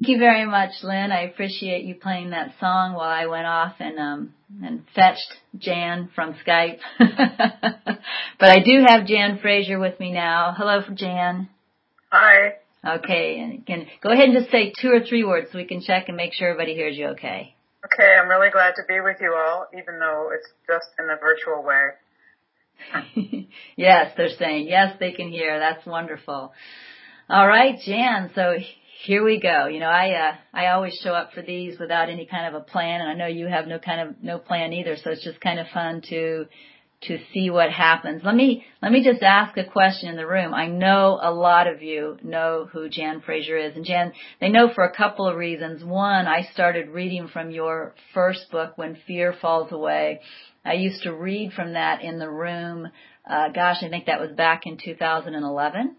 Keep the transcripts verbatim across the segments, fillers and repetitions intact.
Thank you very much, Lynn. I appreciate you playing that song while I went off and um and fetched Jan from Skype. But I do have Jan Fraser with me now. Hello, Jan. Hi. Okay, and again, go ahead and just say two or three words so we can check and make sure everybody hears you okay. Okay, I'm really glad to be with you all, even though it's just in a virtual way. Yes, they're saying, yes, they can hear. That's wonderful. All right, Jan, so here we go. You know, I uh, I always show up for these without any kind of a plan, and I know you have no kind of no plan either, so it's just kind of fun to to see what happens. Let me let me just ask a question in the room. I know a lot of you know who Jan Fraser is, and Jan, they know for a couple of reasons. One, I started reading from your first book, When Fear Falls Away. I used to read from that in the room. Uh, gosh, I think that was back in two thousand eleven.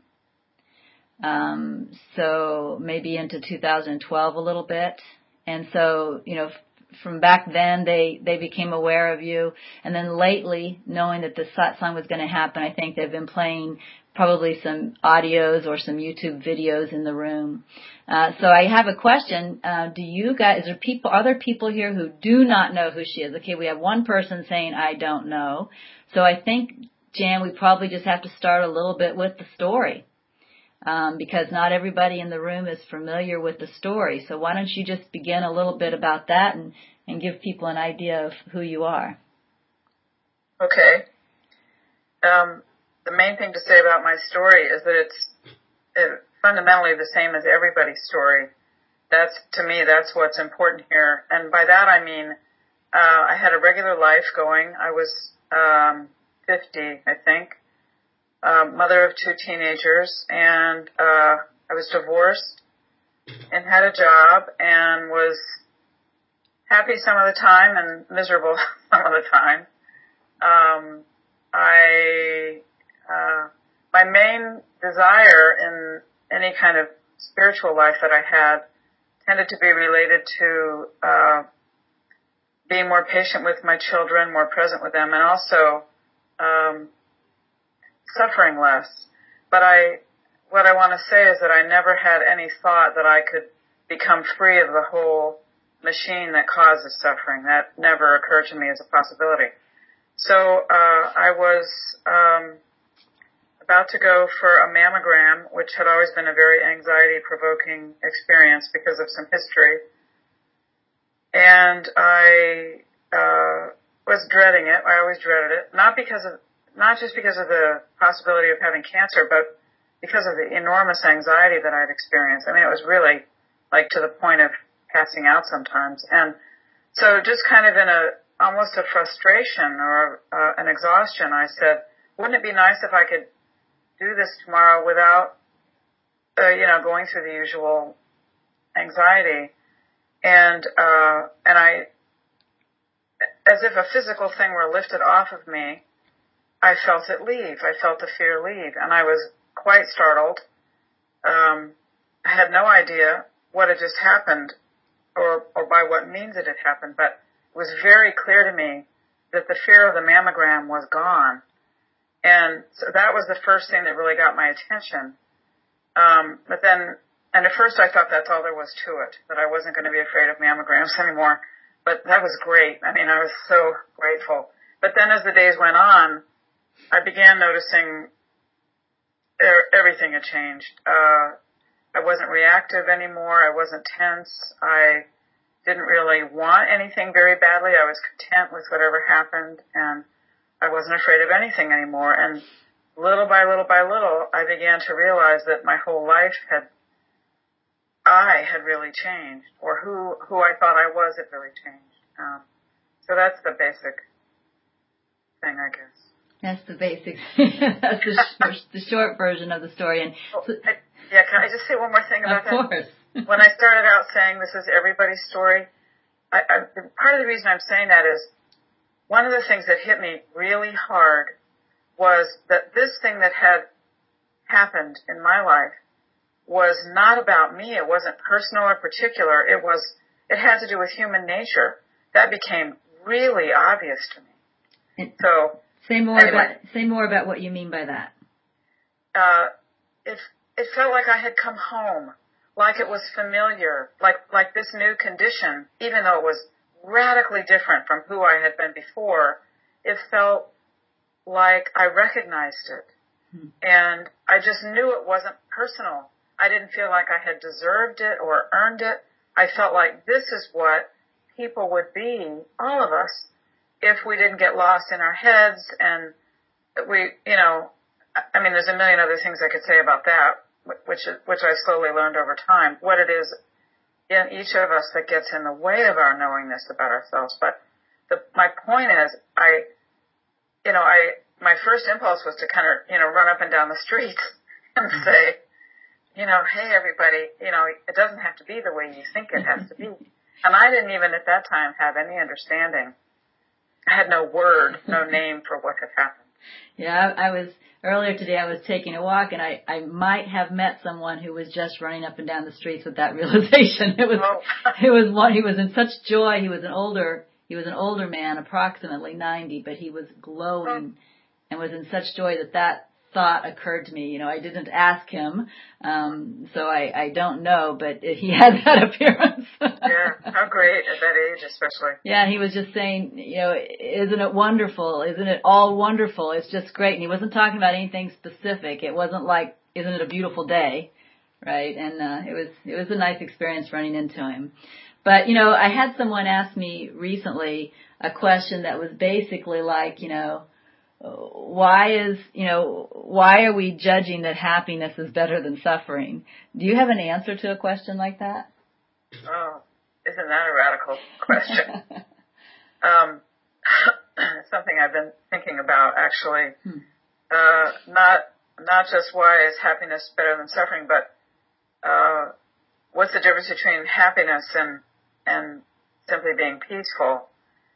Um, so maybe into two thousand twelve a little bit. And so, you know, from back then, they, they became aware of you. And then lately, knowing that the satsang was going to happen, I think they've been playing probably some audios or some YouTube videos in the room. Uh, so I have a question. Uh, do you guys, is there people, are there people here who do not know who she is? Okay, we have one person saying, I don't know. So I think, Jan, we probably just have to start a little bit with the story. Um, because not everybody in the room is familiar with the story. So why don't you just begin a little bit about that and, and give people an idea of who you are. Okay. Um, the main thing to say about my story is that it's it, fundamentally the same as everybody's story. That's, to me, that's what's important here. And by that I mean uh, I had a regular life going. I was um, fifty, I think. Uh, mother of two teenagers, and uh, I was divorced and had a job and was happy some of the time and miserable some of the time. Um, I, uh, my main desire in any kind of spiritual life that I had tended to be related to uh, being more patient with my children, more present with them, and also um, suffering less. But I, what I want to say is that I never had any thought that I could become free of the whole machine that causes suffering. That never occurred to me as a possibility. So uh, I was um, about to go for a mammogram, which had always been a very anxiety-provoking experience because of some history. And I uh, was dreading it. I always dreaded it, not because of not just because of the possibility of having cancer, but because of the enormous anxiety that I'd experienced. I mean, it was really like to the point of passing out sometimes. And so just kind of in a, almost a frustration or uh, an exhaustion, I said, wouldn't it be nice if I could do this tomorrow without, uh, you know, going through the usual anxiety? And, uh, and I, as if a physical thing were lifted off of me, I felt it leave. I felt the fear leave, and I was quite startled. Um, I had no idea what had just happened or, or by what means it had happened, but it was very clear to me that the fear of the mammogram was gone. And so that was the first thing that really got my attention. Um, but then, and at first I thought that's all there was to it, that I wasn't going to be afraid of mammograms anymore. But that was great. I mean, I was so grateful. But then as the days went on, I began noticing everything had changed. Uh, I wasn't reactive anymore. I wasn't tense. I didn't really want anything very badly. I was content with whatever happened, and I wasn't afraid of anything anymore. And little by little by little, I began to realize that my whole life had, I had really changed, or who, who I thought I was had really changed. Um, so that's the basic thing, I guess. That's the basics. That's the, sh- the short version of the story. And so, I, yeah, can I just say one more thing about that? Of course. When I started out saying this is everybody's story, I, I, part of the reason I'm saying that is one of the things that hit me really hard was that this thing that had happened in my life was not about me. It wasn't personal or particular. It was, it had to do with human nature. That became really obvious to me. And so, say more anyway, about, say more about what you mean by that. Uh, it, it felt like I had come home, like it was familiar, like, like this new condition, even though it was radically different from who I had been before, it felt like I recognized it. Hmm. And I just knew it wasn't personal. I didn't feel like I had deserved it or earned it. I felt like this is what people would be, all of us, if we didn't get lost in our heads and we, you know, I mean, there's a million other things I could say about that, which which I slowly learned over time, what it is in each of us that gets in the way of our knowingness about ourselves. But the, my point is, I, you know, I, my first impulse was to kind of, you know, run up and down the street and say, you know, hey, everybody, you know, it doesn't have to be the way you think it has to be. And I didn't even at that time have any understanding. I had no word, no name for what had happened. Yeah, I, I was, earlier today I was taking a walk and I, I might have met someone who was just running up and down the streets with that realization. It was, oh. it was one, he was in such joy. He was an older, he was an older man, approximately ninety, but he was glowing oh. and was in such joy that that thought occurred to me. You know, I didn't ask him, um, so I, I don't know, but he had that appearance. Yeah, how great at that age, especially. Yeah, he was just saying, you know, isn't it wonderful? Isn't it all wonderful? It's just great. And he wasn't talking about anything specific. It wasn't like, isn't it a beautiful day, right? And uh, it was it was a nice experience running into him. But, you know, I had someone ask me recently a question that was basically like, you know, why is, you know, why are we judging that happiness is better than suffering? Do you have an answer to a question like that? Oh, isn't that a radical question? um, something I've been thinking about, actually. Hmm. Uh, not, not just why is happiness better than suffering, but, uh, what's the difference between happiness and, and simply being peaceful?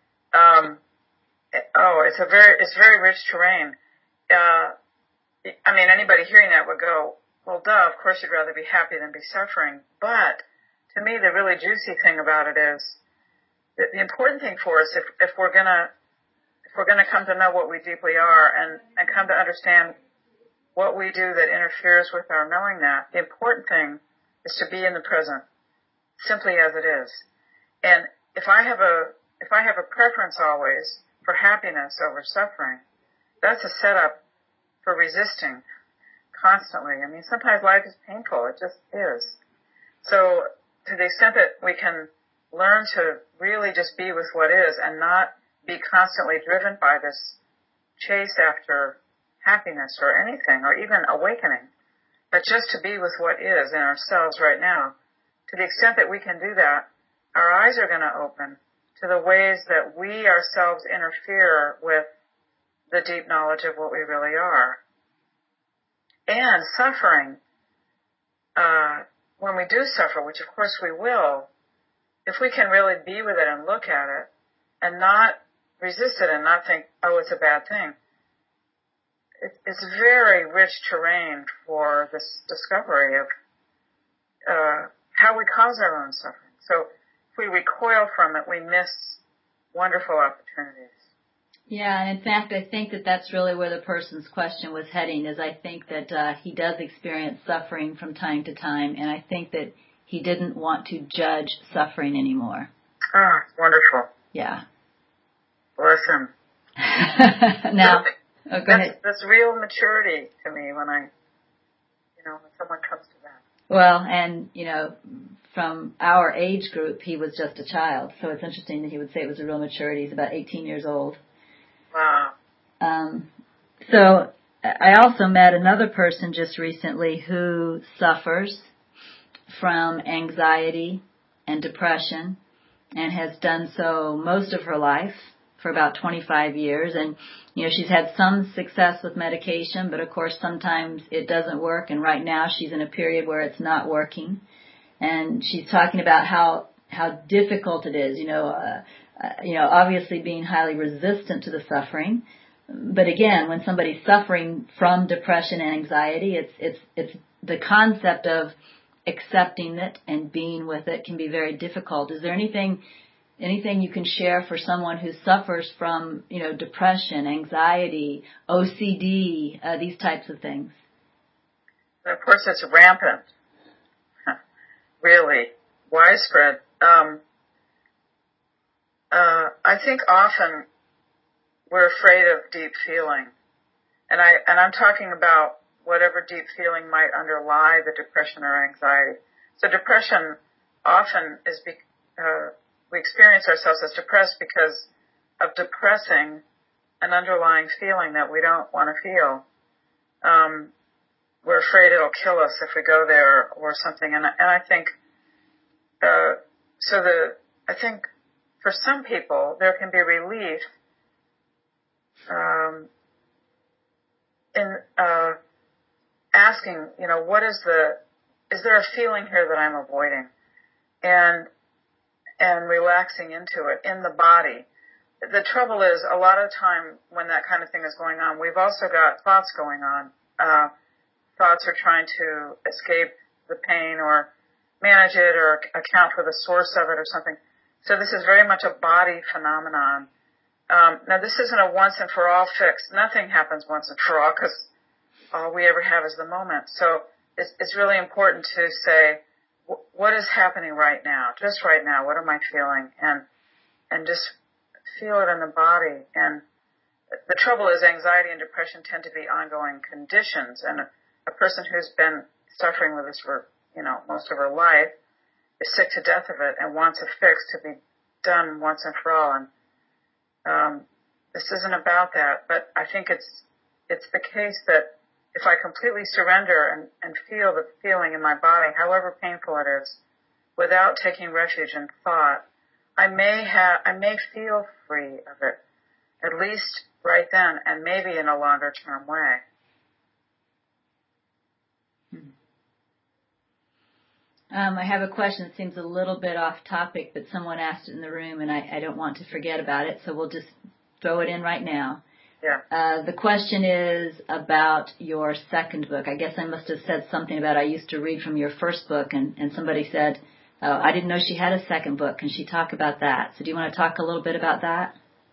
Um, Oh, it's a very, it's very rich terrain. Uh, I mean, anybody hearing that would go, well, duh, of course you'd rather be happy than be suffering. But to me, the really juicy thing about it is that the important thing for us, if, if we're gonna, if we're gonna come to know what we deeply are and, and come to understand what we do that interferes with our knowing that, the important thing is to be in the present, simply as it is. And if I have a, if I have a preference always for happiness over suffering, that's a setup for resisting constantly. I mean, sometimes life is painful. It just is. So to the extent that we can learn to really just be with what is and not be constantly driven by this chase after happiness or anything or even awakening, but just to be with what is in ourselves right now, to the extent that we can do that, our eyes are going to open to the ways that we ourselves interfere with the deep knowledge of what we really are. And suffering, uh, when we do suffer, which of course we will, if we can really be with it and look at it and not resist it and not think, oh, it's a bad thing, it, it's very rich terrain for this discovery of uh, how we cause our own suffering. So if we recoil from it, we miss wonderful opportunities. Yeah, and in fact, I think that that's really where the person's question was heading, is I think that uh, he does experience suffering from time to time, and I think that he didn't want to judge suffering anymore. Ah, wonderful. Yeah. Bless him. Now, oh, go that's, ahead. That's real maturity to me when I, you know, when someone comes to that. Well, and, you know, from our age group, he was just a child. So it's interesting that he would say it was a real maturity. He's about eighteen years old. Wow. Um, so I also met another person just recently who suffers from anxiety and depression and has done so most of her life, for about twenty-five years. And, you know, she's had some success with medication, but of course sometimes it doesn't work. And right now she's in a period where it's not working. And she's talking about how, how difficult it is, you know, uh, uh, you know, obviously being highly resistant to the suffering. But again, when somebody's suffering from depression and anxiety, it's, it's, it's the concept of accepting it and being with it can be very difficult. Is there anything Anything you can share for someone who suffers from, you know, depression, anxiety, O C D, uh, these types of things? Of course, it's rampant. really widespread. Um, uh, I think often we're afraid of deep feeling. And I, and I'm talking about whatever deep feeling might underlie the depression or anxiety. So depression often is, be, uh, we experience ourselves as depressed because of depressing an underlying feeling that we don't want to feel. Um, we're afraid it'll kill us if we go there or something. And, and I think, uh, so the, I think for some people there can be relief, um, in, uh, asking, you know, what is the, is there a feeling here that I'm avoiding? And, and relaxing into it in the body. The trouble is, a lot of time when that kind of thing is going on, we've also got thoughts going on. Uh, thoughts are trying to escape the pain or manage it or account for the source of it or something. So this is very much a body phenomenon. Um, now, this isn't a once and for all fix. Nothing happens once and for all because all we ever have is the moment. So it's, it's really important to say, what is happening right now? Just right now, what am I feeling? And and just feel it in the body. And the trouble is anxiety and depression tend to be ongoing conditions. And a, a person who's been suffering with this for, you know, most of her life is sick to death of it and wants a fix to be done once and for all. And um, this isn't about that. But I think it's it's the case that if I completely surrender and, and feel the feeling in my body, however painful it is, without taking refuge in thought, I may have, I may feel free of it, at least right then, and maybe in a longer term way. Um, I have a question that seems a little bit off topic, but someone asked it in the room, and I, I don't want to forget about it, so we'll just throw it in right now. Yeah. Uh, the question is about your second book. I guess I must have said something about I used to read from your first book, and, and somebody said, oh, I didn't know she had a second book. Can she talk about that? So do you want to talk a little bit about that?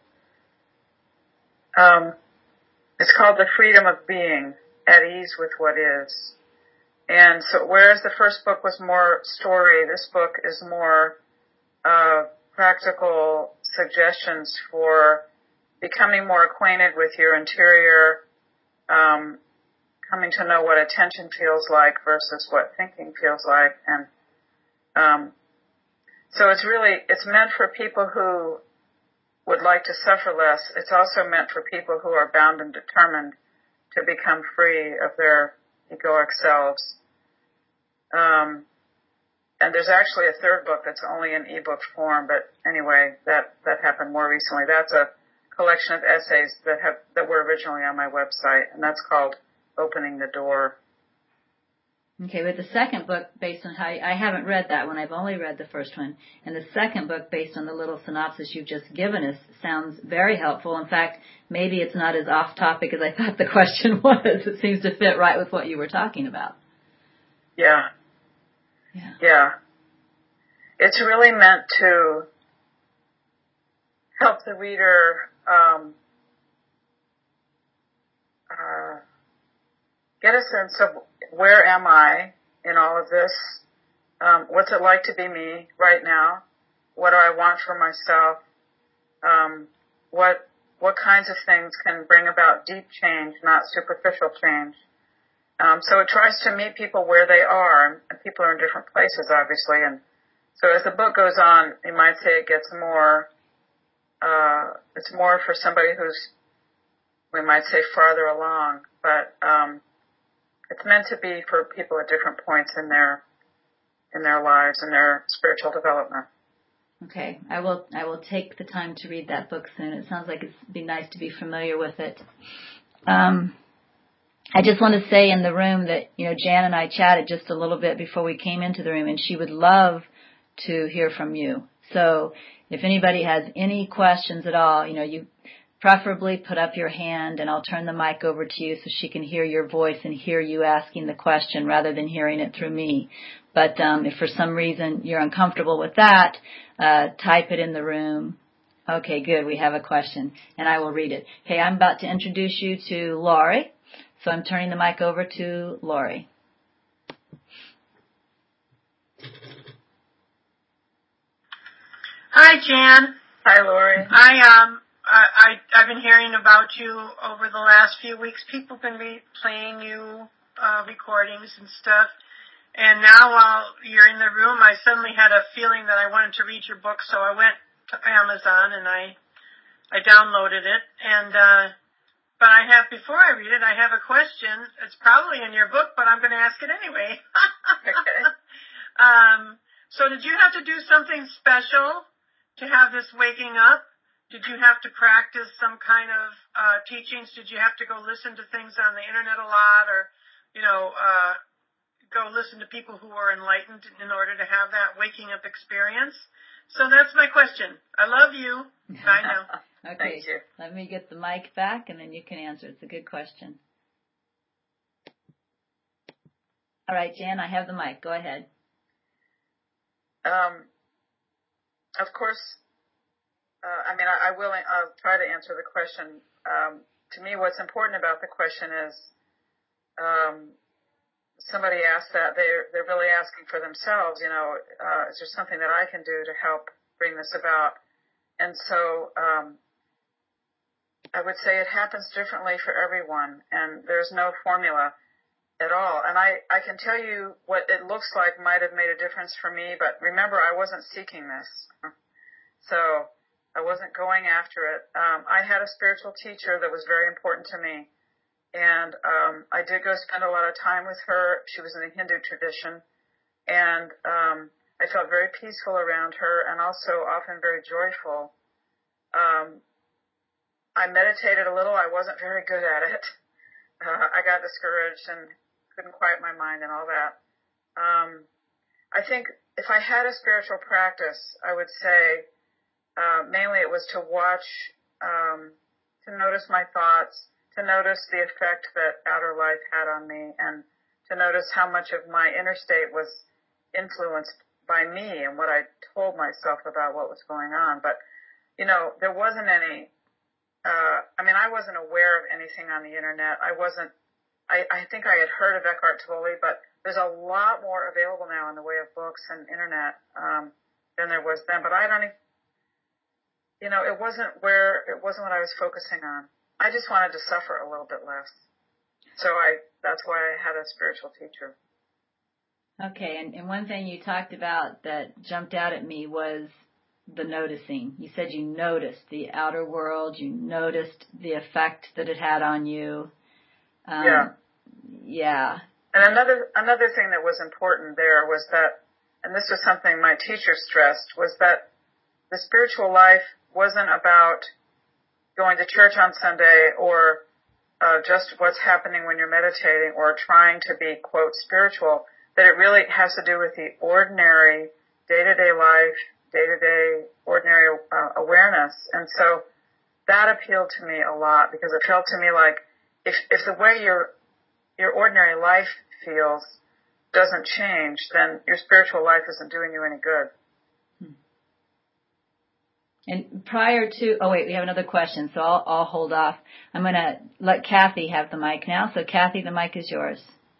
Um, it's called The Freedom of Being, At Ease with What Is. And so whereas the first book was more story, this book is more uh, practical suggestions for becoming more acquainted with your interior, um, coming to know what attention feels like versus what thinking feels like. And um, so it's really, it's meant for people who would like to suffer less. It's also meant for people who are bound and determined to become free of their egoic selves. Um, and there's actually a third book that's only in ebook form, but anyway, that, that happened more recently. That's a collection of essays that have that were originally on my website, and that's called Opening the Door. Okay, but the second book, based on how you, I haven't read that one, I've only read the first one, and the second book, based on the little synopsis you've just given us, sounds very helpful. In fact, maybe it's not as off topic as I thought the question was. It seems to fit right with what you were talking about. Yeah. Yeah. Yeah. It's really meant to help the reader um, uh, get a sense of where am I in all of this? Um, what's it like to be me right now? What do I want for myself? Um, what what kinds of things can bring about deep change, not superficial change? Um, so it tries to meet people where they are, and people are in different places, obviously. And so as the book goes on, you might say it gets more. Uh, it's more for somebody who's, we might say, farther along, but um, it's meant to be for people at different points in their in their lives and their spiritual development. Okay, I will I will take the time to read that book soon. It sounds like it'd be nice to be familiar with it. Um, I just want to say in the room that, you know, Jan and I chatted just a little bit before we came into the room, and she would love to hear from you. So if anybody has any questions at all, you know, you preferably put up your hand, and I'll turn the mic over to you so she can hear your voice and hear you asking the question rather than hearing it through me. But um, if for some reason you're uncomfortable with that, uh, type it in the room. Okay, good. We have a question, and I will read it. Okay, I'm about to introduce you to Laurie, so I'm turning the mic over to Laurie. Hi, Jan. Hi, Lori. I um I, I I've been hearing about you over the last few weeks. People have been re- playing you uh, recordings and stuff. And now while you're in the room, I suddenly had a feeling that I wanted to read your book, so I went to Amazon and I I downloaded it. And uh, but I have before I read it, I have a question. It's probably in your book, but I'm going to ask it anyway. Okay. um. So did you have to do something special to have this waking up? Did you have to practice some kind of uh, teachings? Did you have to go listen to things on the internet a lot, or, you know, uh, go listen to people who are enlightened in order to have that waking up experience? So that's my question. I love you. Bye now. Okay. Thank you. Let me get the mic back, and then you can answer. It's a good question. All right, Jan, I have the mic. Go ahead. Um, of course, uh, I mean, I, I will, I'll try to answer the question. Um, to me, what's important about the question is, um, somebody asked that, they're, they're really asking for themselves, you know, uh, is there something that I can do to help bring this about? And so, um, I would say it happens differently for everyone, and there's no formula at all. And I, I can tell you what it looks like might have made a difference for me, but remember, I wasn't seeking this. So I wasn't going after it. Um, I had a spiritual teacher that was very important to me. And um, I did go spend a lot of time with her. She was in the Hindu tradition. And um, I felt very peaceful around her and also often very joyful. Um, I meditated a little. I wasn't very good at it. Uh, I got discouraged and couldn't quiet my mind and all that. Um, I think if I had a spiritual practice, I would say uh, mainly it was to watch, um, to notice my thoughts, to notice the effect that outer life had on me, and to notice how much of my inner state was influenced by me and what I told myself about what was going on. But, you know, there wasn't any, uh, I mean, I wasn't aware of anything on the internet. I wasn't, I, I think I had heard of Eckhart Tolle, but there's a lot more available now in the way of books and internet um, than there was then. But I don't even, you know, it wasn't where, it wasn't what I was focusing on. I just wanted to suffer a little bit less. So I, that's why I had a spiritual teacher. Okay, and, and one thing you talked about that jumped out at me was the noticing. You said you noticed the outer world, you noticed the effect that it had on you. Um, yeah. Yeah. And another, another thing that was important there was that, and this was something my teacher stressed, was that the spiritual life wasn't about going to church on Sunday or uh, just what's happening when you're meditating or trying to be, quote, spiritual, that it really has to do with the ordinary day-to-day life, day-to-day ordinary uh, awareness. And so that appealed to me a lot because it felt to me like if, if the way your your ordinary life feels doesn't change, then your spiritual life isn't doing you any good. And prior to, oh wait, we have another question, so I'll, I'll hold off. I'm going to let Kathy have the mic now. So Kathy, the mic is yours.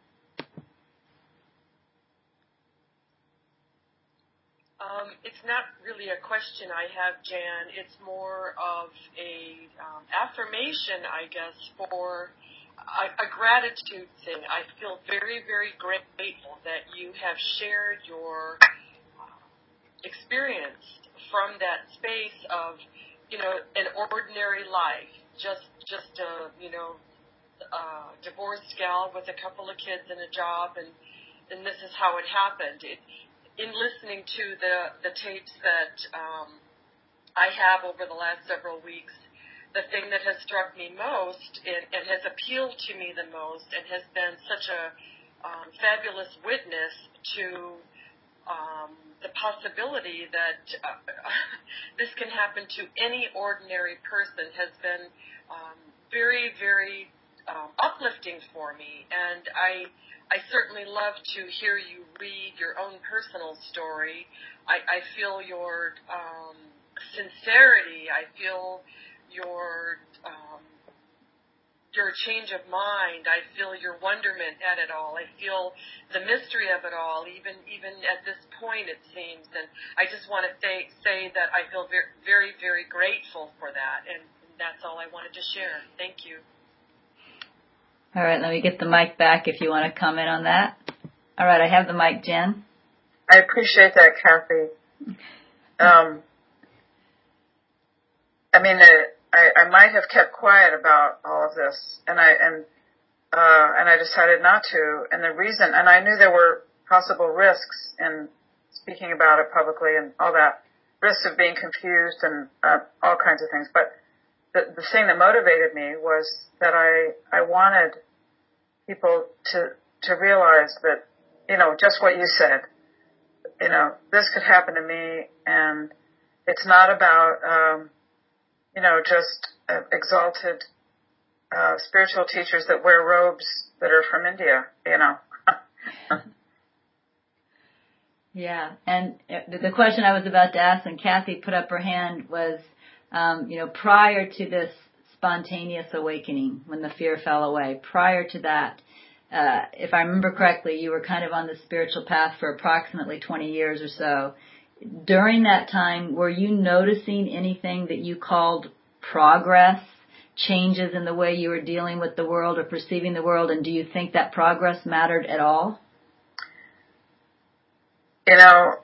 Um, it's not really a question I have, Jan. It's more of a um, affirmation, I guess, for a, a gratitude thing. I feel very, very grateful that you have shared your uh, experience from that space of, you know, an ordinary life, just, just a, you know, a divorced gal with a couple of kids and a job, and, and this is how it happened. It, in listening to the, the tapes that um, I have over the last several weeks, the thing that has struck me most and, and has appealed to me the most and has been such a um, fabulous witness to um, the possibility that uh, this can happen to any ordinary person has been um, very, very um, uplifting for me. And I I certainly love to hear you read your own personal story. I, I feel your um, sincerity. I feel your um, your change of mind. I feel your wonderment at it all. I feel the mystery of it all, even even at this point, it seems. And I just want to say, say that I feel very, very, very grateful for that. And that's all I wanted to share. Thank you. All right, let me get the mic back if you want to comment on that. All right, I have the mic, Jen. I appreciate that, Kathy. Um, I mean, uh, I, I might have kept quiet about all of this, and I and uh, and I decided not to. And the reason, and I knew there were possible risks in speaking about it publicly and all that, risks of being confused and uh, all kinds of things. But the, the thing that motivated me was that I I wanted people to to realize that, you know, just what you said. You know, this could happen to me, and it's not about, um, you know, just uh, exalted uh, spiritual teachers that wear robes that are from India, you know. Yeah, and the question I was about to ask when Kathy put up her hand was, um, you know, prior to this spontaneous awakening, when the fear fell away, prior to that, Uh, if I remember correctly, you were kind of on the spiritual path for approximately twenty years or so. During that time, were you noticing anything that you called progress, changes in the way you were dealing with the world or perceiving the world, and do you think that progress mattered at all? You know,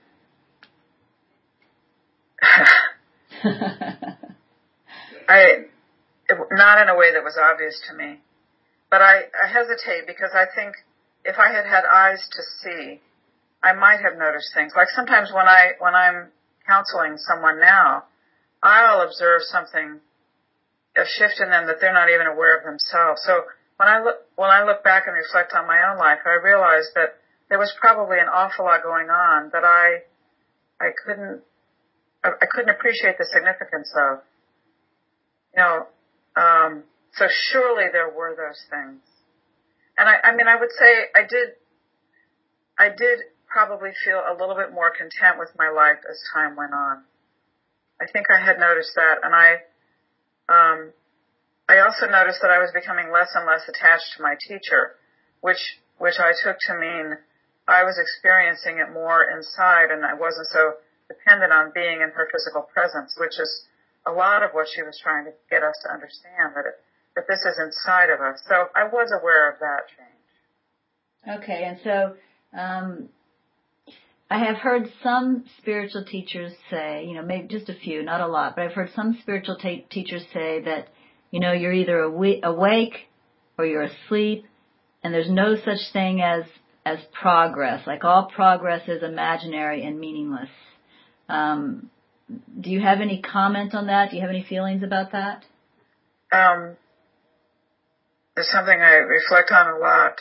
I it, not in a way that was obvious to me. But I, I hesitate because I think if I had had eyes to see, I might have noticed things. Like sometimes when I when I'm counseling someone now, I'll observe something, a shift in them that they're not even aware of themselves. So when I look when I look back and reflect on my own life, I realize that there was probably an awful lot going on that I I couldn't I couldn't appreciate the significance of. You know. Um, So surely there were those things. And I, I mean, I would say I did, I did probably feel a little bit more content with my life as time went on. I think I had noticed that. And I, um, I also noticed that I was becoming less and less attached to my teacher, which, which I took to mean I was experiencing it more inside and I wasn't so dependent on being in her physical presence, which is a lot of what she was trying to get us to understand, that it, that this is inside of us. So I was aware of that change. Okay, and so um, I have heard some spiritual teachers say, you know, maybe just a few, not a lot, but I've heard some spiritual ta- teachers say that, you know, you're either awa- awake or you're asleep, and there's no such thing as as progress. Like all progress is imaginary and meaningless. Um, do you have any comment on that? Do you have any feelings about that? Um, It's something I reflect on a lot.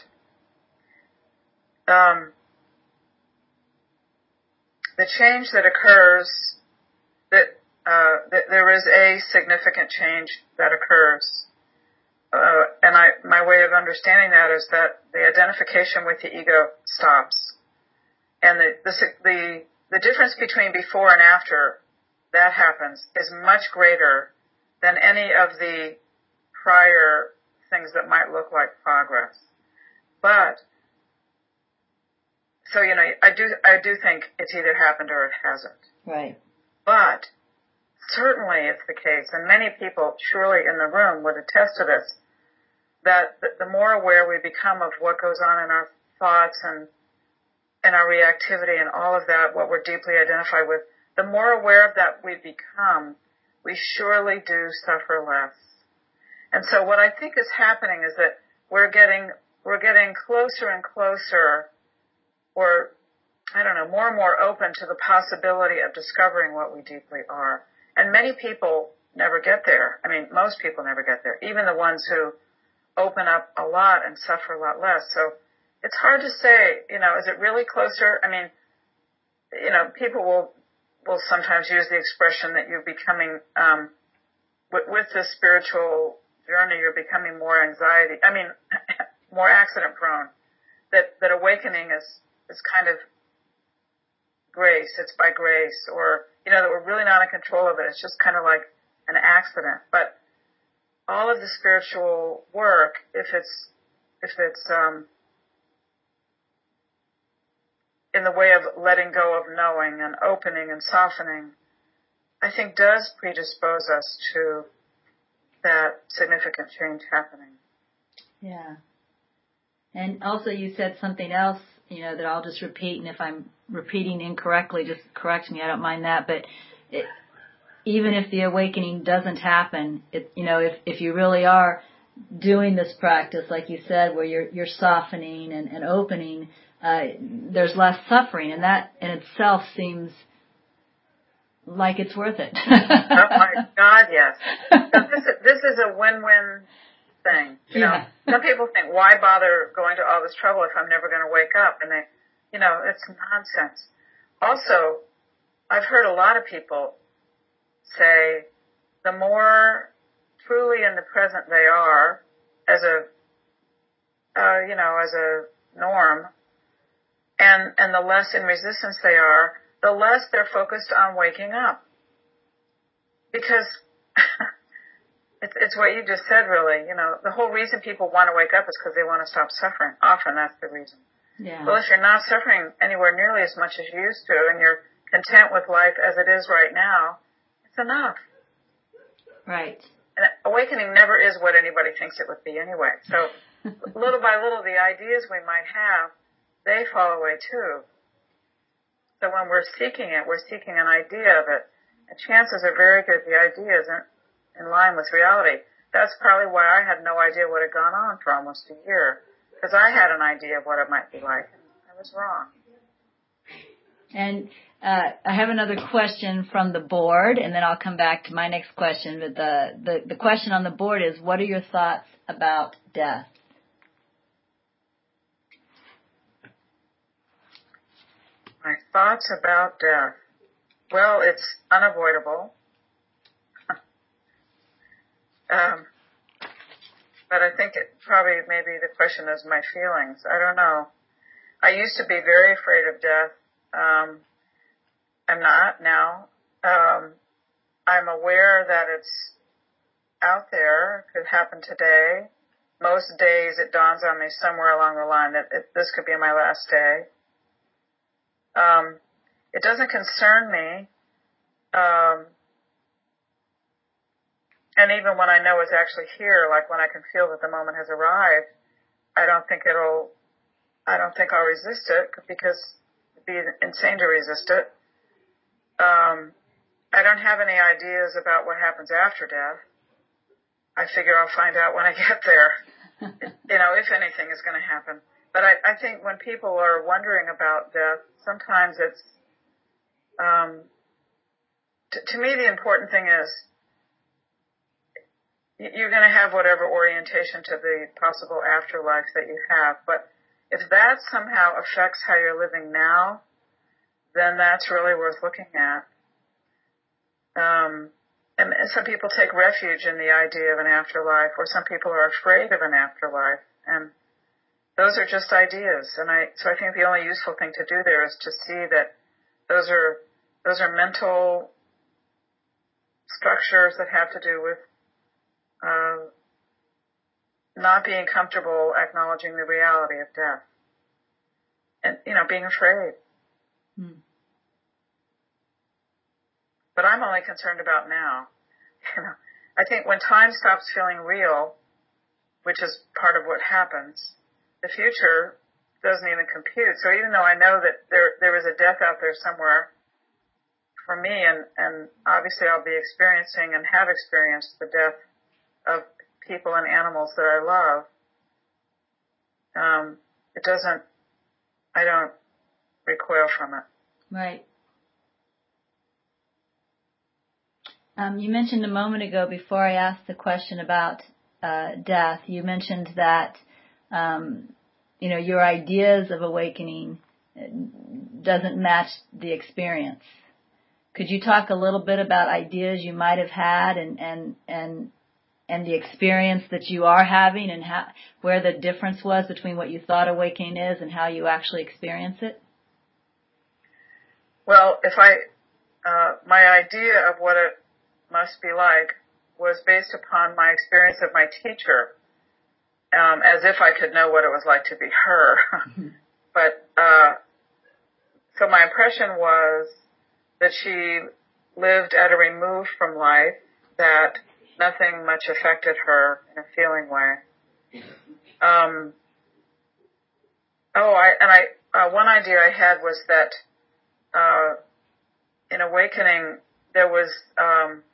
Um, the change that occurs, that, uh, that there is a significant change that occurs. Uh, and I, my way of understanding that is that the identification with the ego stops. And the, the, the, the difference between before and after that happens is much greater than any of the prior things that might look like progress. But, so, you know, I do, I do think it's either happened or it hasn't. Right. But certainly it's the case, and many people surely in the room would attest to this, that the more aware we become of what goes on in our thoughts and and our reactivity and all of that, what we're deeply identified with, the more aware of that we become, we surely do suffer less. And so what I think is happening is that we're getting, we're getting closer and closer, or, I don't know, more and more open to the possibility of discovering what we deeply are. And many people never get there. I mean, most people never get there, even the ones who open up a lot and suffer a lot less. So it's hard to say, you know, is it really closer? I mean, you know, people will, will sometimes use the expression that you're becoming, um, with, with the spiritual journey, you're becoming more anxiety, I mean, more accident prone, that, that awakening is, is kind of grace, it's by grace, or, you know, that we're really not in control of it. It's just kind of like an accident. But all of the spiritual work, if it's if it's um, in the way of letting go of knowing and opening and softening, I think does predispose us to that significant change happening. Yeah. And also you said something else, you know, that I'll just repeat, and if I'm repeating incorrectly, just correct me. I don't mind that. But it, even if the awakening doesn't happen, it, you know, if, if you really are doing this practice, like you said, where you're you're softening and, and opening, uh, there's less suffering, and that in itself seems like it's worth it. Oh my God, yes. So this is, this is a win-win thing. You Yeah. know, some people think, why bother going to all this trouble if I'm never going to wake up? And they, you know, it's nonsense. Also, I've heard a lot of people say the more truly in the present they are as a, uh, you know, as a norm, and, and the less in resistance they are, the less they're focused on waking up. Because it's, it's what you just said, really. You know, the whole reason people want to wake up is because they want to stop suffering. Often that's the reason. Yeah. Well, if you're not suffering anywhere nearly as much as you used to, and you're content with life as it is right now, it's enough. Right. And awakening never is what anybody thinks it would be anyway. So little by little, the ideas we might have, they fall away too. So when we're seeking it, we're seeking an idea of it. And chances are very good the idea isn't in line with reality. That's probably why I had no idea what had gone on for almost a year. Because I had an idea of what it might be like, and I was wrong. And uh, I have another question from the board, and then I'll come back to my next question. But the, the, the question on the board is, what are your thoughts about death? My thoughts about death. Well, it's unavoidable. um, but I think it probably maybe the question is my feelings. I don't know. I used to be very afraid of death. Um, I'm not now. Um, I'm aware that it's out there. It could happen today. Most days it dawns on me somewhere along the line that it, this could be my last day. Um, it doesn't concern me. Um, and even when I know it's actually here, like when I can feel that the moment has arrived, I don't think it'll, I don't think I'll resist it because it'd be insane to resist it. Um, I don't have any ideas about what happens after death. I figure I'll find out when I get there, you know, if anything is going to happen. But I, I think when people are wondering about death, sometimes it's, um, t- to me the important thing is you're going to have whatever orientation to the possible afterlife that you have. But if that somehow affects how you're living now, then that's really worth looking at. Um, and, and some people take refuge in the idea of an afterlife, or some people are afraid of an afterlife. And those are just ideas. And I, so I think the only useful thing to do there is to see that those are, those are mental structures that have to do with, uh, not being comfortable acknowledging the reality of death. And, you know, being afraid. Hmm. But I'm only concerned about now. You know, I think when time stops feeling real, which is part of what happens, the future doesn't even compute. So even though I know that there there is a death out there somewhere for me, and, and obviously I'll be experiencing and have experienced the death of people and animals that I love, um, it doesn't, I don't recoil from it. Right. Um, you mentioned a moment ago, before I asked the question about uh, death, you mentioned that, um, you know, your ideas of awakening doesn't match the experience. Could you talk a little bit about ideas you might have had and and and and the experience that you are having, and how, where the difference was between what you thought awakening is and how you actually experience it? Well, if I, uh, my idea of what it must be like was based upon my experience of my teacher, um, as if I could know what it was like to be her. But, uh, so my impression was that she lived at a remove from life, that nothing much affected her in a feeling way. Um, oh, I, and I, uh, one idea I had was that, uh, in awakening, there was, um,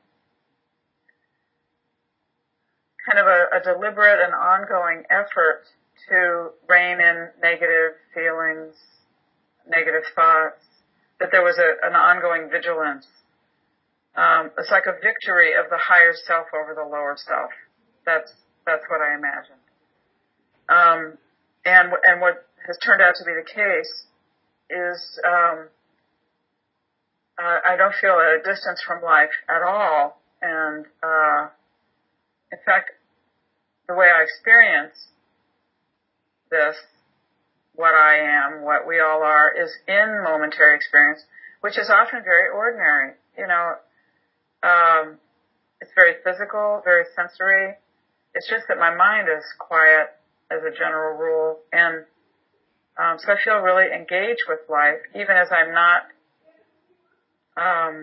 kind of a, a deliberate and ongoing effort to rein in negative feelings, negative thoughts, that there was a, an ongoing vigilance. Um, it's like a victory of the higher self over the lower self. That's that's what I imagined. Um, and and what has turned out to be the case is um, uh, I don't feel a distance from life at all. And uh, in fact, the way I experience this, what I am, what we all are, is in momentary experience, which is often very ordinary. You know, um, it's very physical, very sensory. It's just that my mind is quiet as a general rule, and um, so I feel really engaged with life, even as I'm not. Um,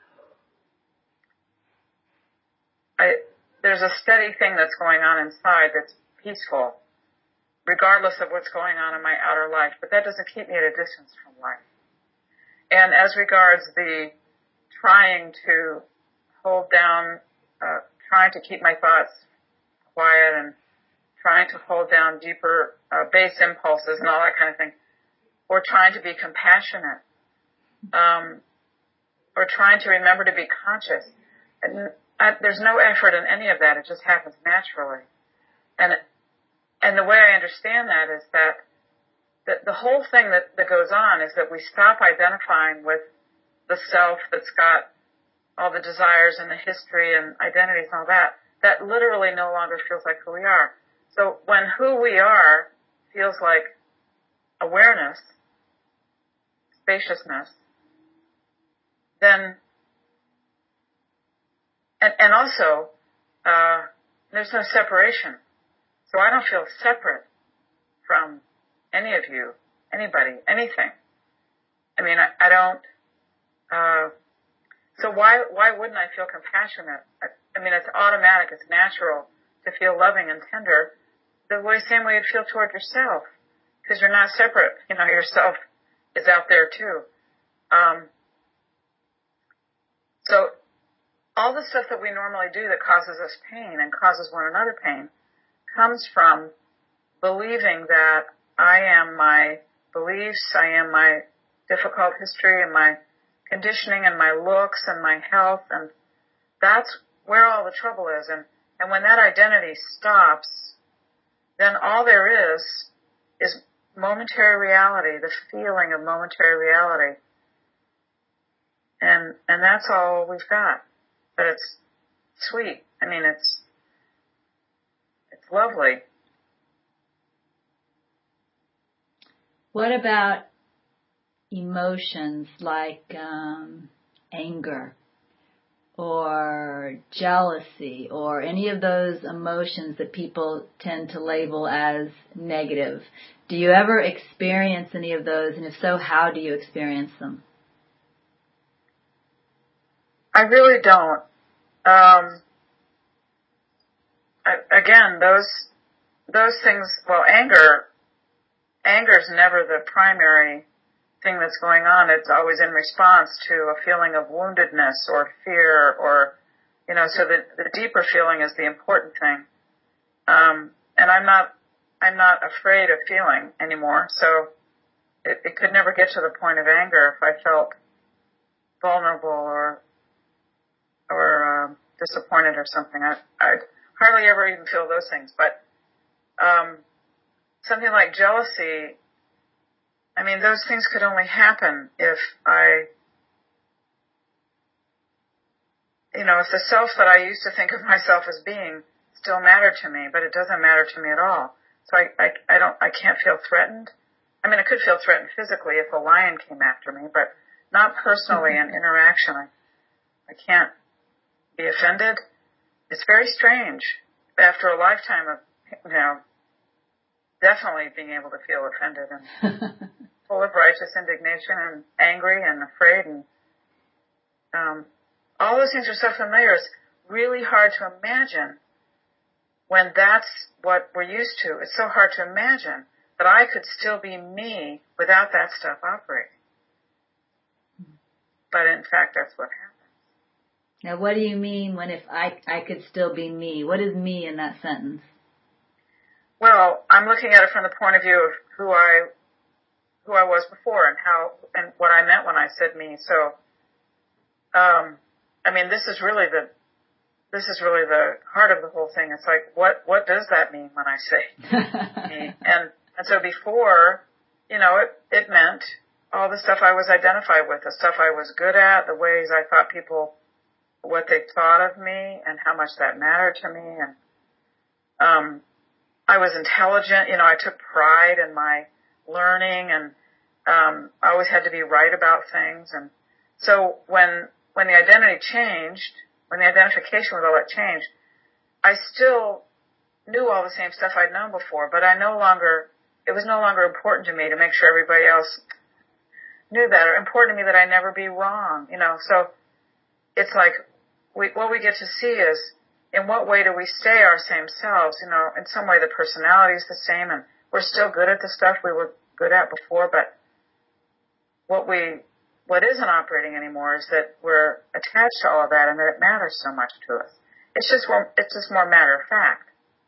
I there's a steady thing that's going on inside that's peaceful, regardless of what's going on in my outer life. But that doesn't keep me at a distance from life. And as regards the trying to hold down, uh, trying to keep my thoughts quiet and trying to hold down deeper uh, base impulses and all that kind of thing, or trying to be compassionate, um, or trying to remember to be conscious. And I, there's no effort in any of that. It just happens naturally. And and the way I understand that is that the, the whole thing that, that goes on is that we stop identifying with the self that's got all the desires and the history and identities and all that. That literally no longer feels like who we are. So when who we are feels like awareness, spaciousness, then, and, and also, uh, there's no separation. So I don't feel separate from any of you, anybody, anything. I mean, I, I don't, uh, so why, why wouldn't I feel compassionate? I, I mean, it's automatic, it's natural to feel loving and tender the way, same way you'd feel toward yourself, because you're not separate. You know, yourself is out there too. Um, so all the stuff that we normally do that causes us pain and causes one another pain comes from believing that I am my beliefs, I am my difficult history and my conditioning and my looks and my health, and that's where all the trouble is. And, and when that identity stops, then all there is is momentary reality, the feeling of momentary reality. And and that's all we've got. But it's sweet. I mean, it's it's lovely. What about emotions like um, anger or jealousy or any of those emotions that people tend to label as negative? Do you ever experience any of those? And if so, how do you experience them? I really don't. Um, I, again, those those things. Well, anger, anger is never the primary thing that's going on. It's always in response to a feeling of woundedness or fear, or you know. So the the deeper feeling is the important thing. Um, and I'm not I'm not afraid of feeling anymore. So it, it could never get to the point of anger if I felt vulnerable or or um, disappointed or something. I I hardly ever even feel those things. But um, something like jealousy, I mean, those things could only happen if I, you know, if the self that I used to think of myself as being still mattered to me, but it doesn't matter to me at all. So I, I, I don't, I can't feel threatened. I mean, I could feel threatened physically if a lion came after me, but not personally in interaction. I, I can't be offended. it's very strange after a lifetime of, you know, definitely being able to feel offended and full of righteous indignation and angry and afraid, and um, all those things are so familiar. It's really hard to imagine when that's what we're used to. It's so hard to imagine that I could still be me without that stuff operating. But in fact, that's what happens. Now, what do you mean when if I I could still be me? What is me in that sentence? Well, I'm looking at it from the point of view of who I who I was before and how and what I meant when I said me. So, um, I mean, this is really the this is really the heart of the whole thing. It's like, what what does that mean when I say me? And and so before, you know, it it meant all the stuff I was identified with, the stuff I was good at, the ways I thought people, what they thought of me, and how much that mattered to me. And um, I was intelligent. You know, I took pride in my learning, and um, I always had to be right about things. And so when when the identity changed, when the identification with all that changed, I still knew all the same stuff I'd known before, but I no longer, it was no longer important to me to make sure everybody else knew that, or important to me that I never be wrong, you know. So it's like, we, what we get to see is, in what way do we stay our same selves? You know, in some way the personality is the same, and we're still good at the stuff we were good at before, but what we, what isn't operating anymore is that we're attached to all of that and that it matters so much to us. It's just more, it's just more matter of fact.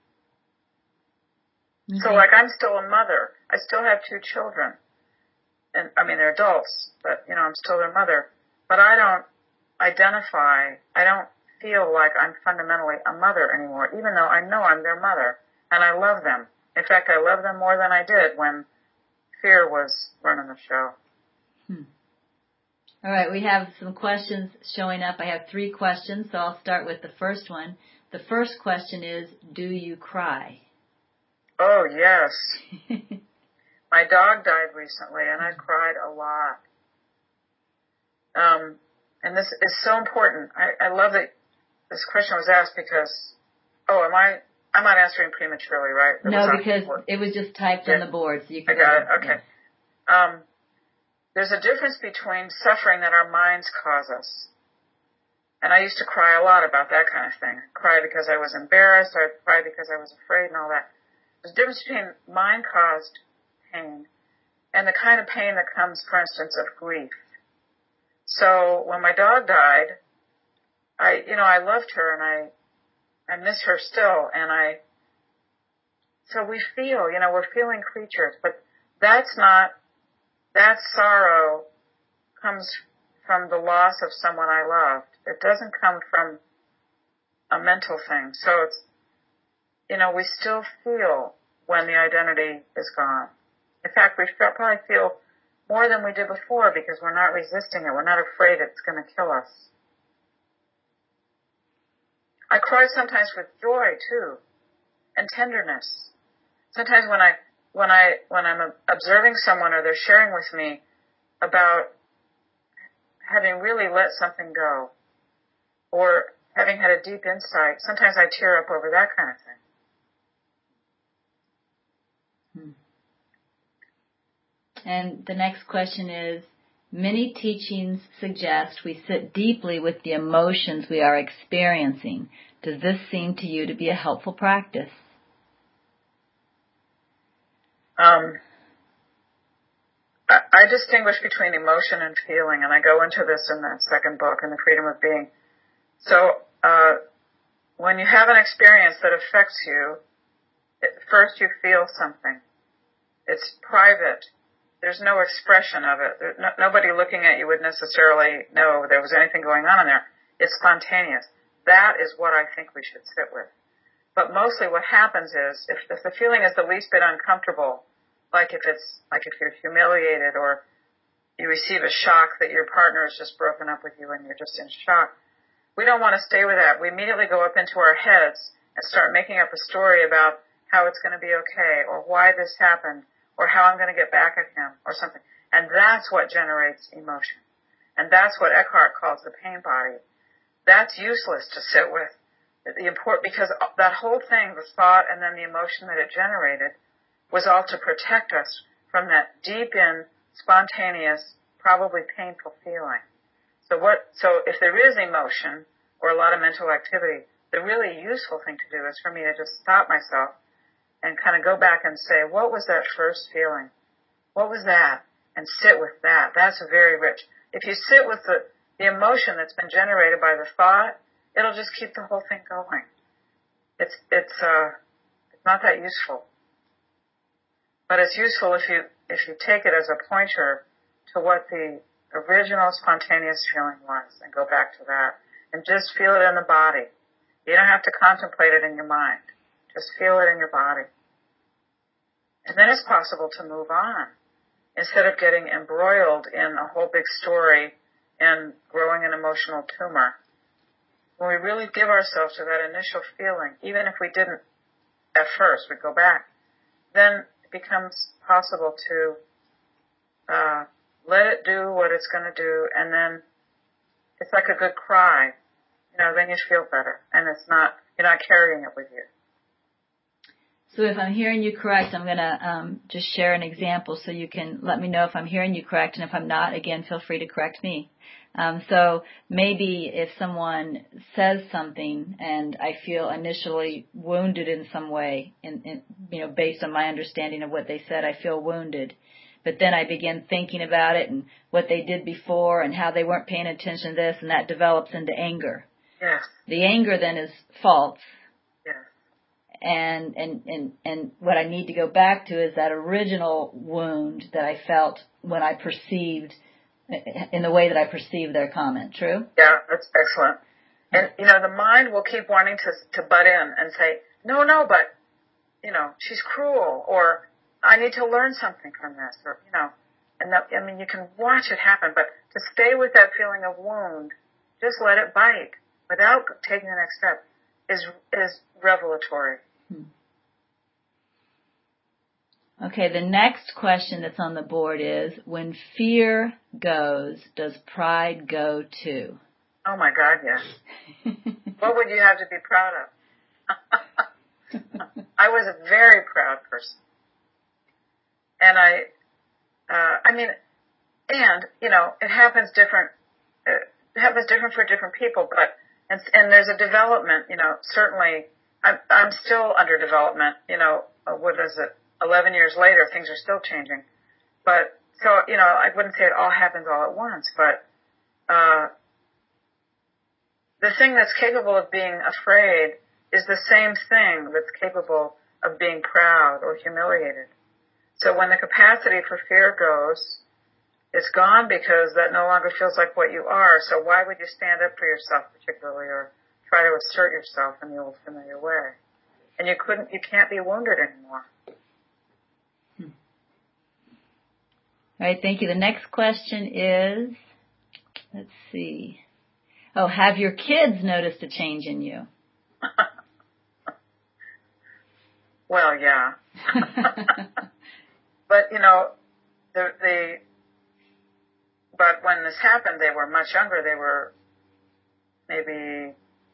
Mm-hmm. So like, I'm still a mother. I still have two children. And I mean, they're adults, but you know, I'm still their mother. But I don't identify, I don't feel like I'm fundamentally a mother anymore, even though I know I'm their mother and I love them. In fact, I love them more than I did when fear was running the show. Hmm. All right, we have some questions showing up. I have three questions, so I'll start with the first one. The first question is, do you cry? Oh, yes. My dog died recently, and I cried a lot. Um, and this is so important. I, I love that this question was asked because, oh, am I, I'm not answering prematurely, right? It no, because it was just typed yeah. on the board. So you can I got it, okay. Yeah. Um, there's a difference between suffering that our minds cause us. And I used to cry a lot about that kind of thing. I cried because I was embarrassed, I cried because I was afraid and all that. There's a difference between mind-caused pain and the kind of pain that comes, for instance, of grief. So when my dog died, I, you know, I loved her and I, I miss her still. And I, so we feel, you know, we're feeling creatures, but that's not, that sorrow comes from the loss of someone I loved. It doesn't come from a mental thing. So it's, you know, we still feel when the identity is gone. In fact, we probably feel more than we did before because we're not resisting it. We're not afraid it's going to kill us. I cry sometimes with joy too, and tenderness. Sometimes when I when I when I'm observing someone or they're sharing with me about having really let something go, or having had a deep insight, sometimes I tear up over that kind of thing. Hmm. And the next question is, many teachings suggest we sit deeply with the emotions we are experiencing. Does this seem to you to be a helpful practice? Um, I, I distinguish between emotion and feeling, and I go into this in the second book, in The Freedom of Being. So uh, when you have an experience that affects you, it, first you feel something. It's private. There's no expression of it. There, no, nobody looking at you would necessarily know there was anything going on in there. It's spontaneous. That is what I think we should sit with. But mostly what happens is, if, if the feeling is the least bit uncomfortable, like if it's, like if you're humiliated or you receive a shock that your partner has just broken up with you and you're just in shock, we don't want to stay with that. We immediately go up into our heads and start making up a story about how it's going to be okay, or why this happened, or how I'm going to get back at him, or something. And that's what generates emotion. And that's what Eckhart calls the pain body. That's useless to sit with the import, because that whole thing, the thought and then the emotion that it generated, was all to protect us from that deep in, spontaneous, probably painful feeling. So what, so if there is emotion or a lot of mental activity, the really useful thing to do is for me to just stop myself and kind of go back and say, what was that first feeling? What was that? And sit with that. That's very rich. If you sit with the, the emotion that's been generated by the thought, it'll just keep the whole thing going. It's, it's, uh, it's not that useful. But it's useful if you, if you take it as a pointer to what the original spontaneous feeling was and go back to that and just feel it in the body. You don't have to contemplate it in your mind. Just feel it in your body. And then it's possible to move on instead of getting embroiled in a whole big story and growing an emotional tumor. When we really give ourselves to that initial feeling, even if we didn't at first, we go back, then it becomes possible to uh, let it do what it's going to do, and then it's like a good cry. You know, then you feel better, and it's not, you're not carrying it with you. So if I'm hearing you correct, I'm going to um, just share an example so you can let me know if I'm hearing you correct, and if I'm not, again, feel free to correct me. Um, so maybe if someone says something and I feel initially wounded in some way, in, in, you know, based on my understanding of what they said, I feel wounded. But then I begin thinking about it and what they did before and how they weren't paying attention to this, and that develops into anger. Yes. The anger then is false. Yes. And, and, and, and what I need to go back to is that original wound that I felt when I perceived, in the way that I perceived their comment. True? Yeah, that's excellent. And, you know, the mind will keep wanting to, to butt in and say, no, no, but, you know, she's cruel, or I need to learn something from this, or, you know, and that, I mean, you can watch it happen, but to stay with that feeling of wound, just let it bite without taking the next step is, is revelatory. Okay, the next question that's on the board is, when fear goes, does pride go too? Oh my God, yes. What would you have to be proud of? I was a very proud person. And I, uh, I mean, and, you know, it happens different, it happens different for different people, but, and, and there's a development, you know, certainly, I'm, I'm still under development, you know, what is it? eleven years later, things are still changing. But, so, you know, I wouldn't say it all happens all at once, but uh the thing that's capable of being afraid is the same thing that's capable of being proud or humiliated. So when the capacity for fear goes, it's gone because that no longer feels like what you are. So why would you stand up for yourself particularly, or try to assert yourself in the old familiar way? And you couldn't, you can't be wounded anymore. All right, thank you. The next question is, let's see. Oh, have your kids noticed a change in you? Well, yeah. But, you know, the, the, but when this happened, they were much younger. They were maybe,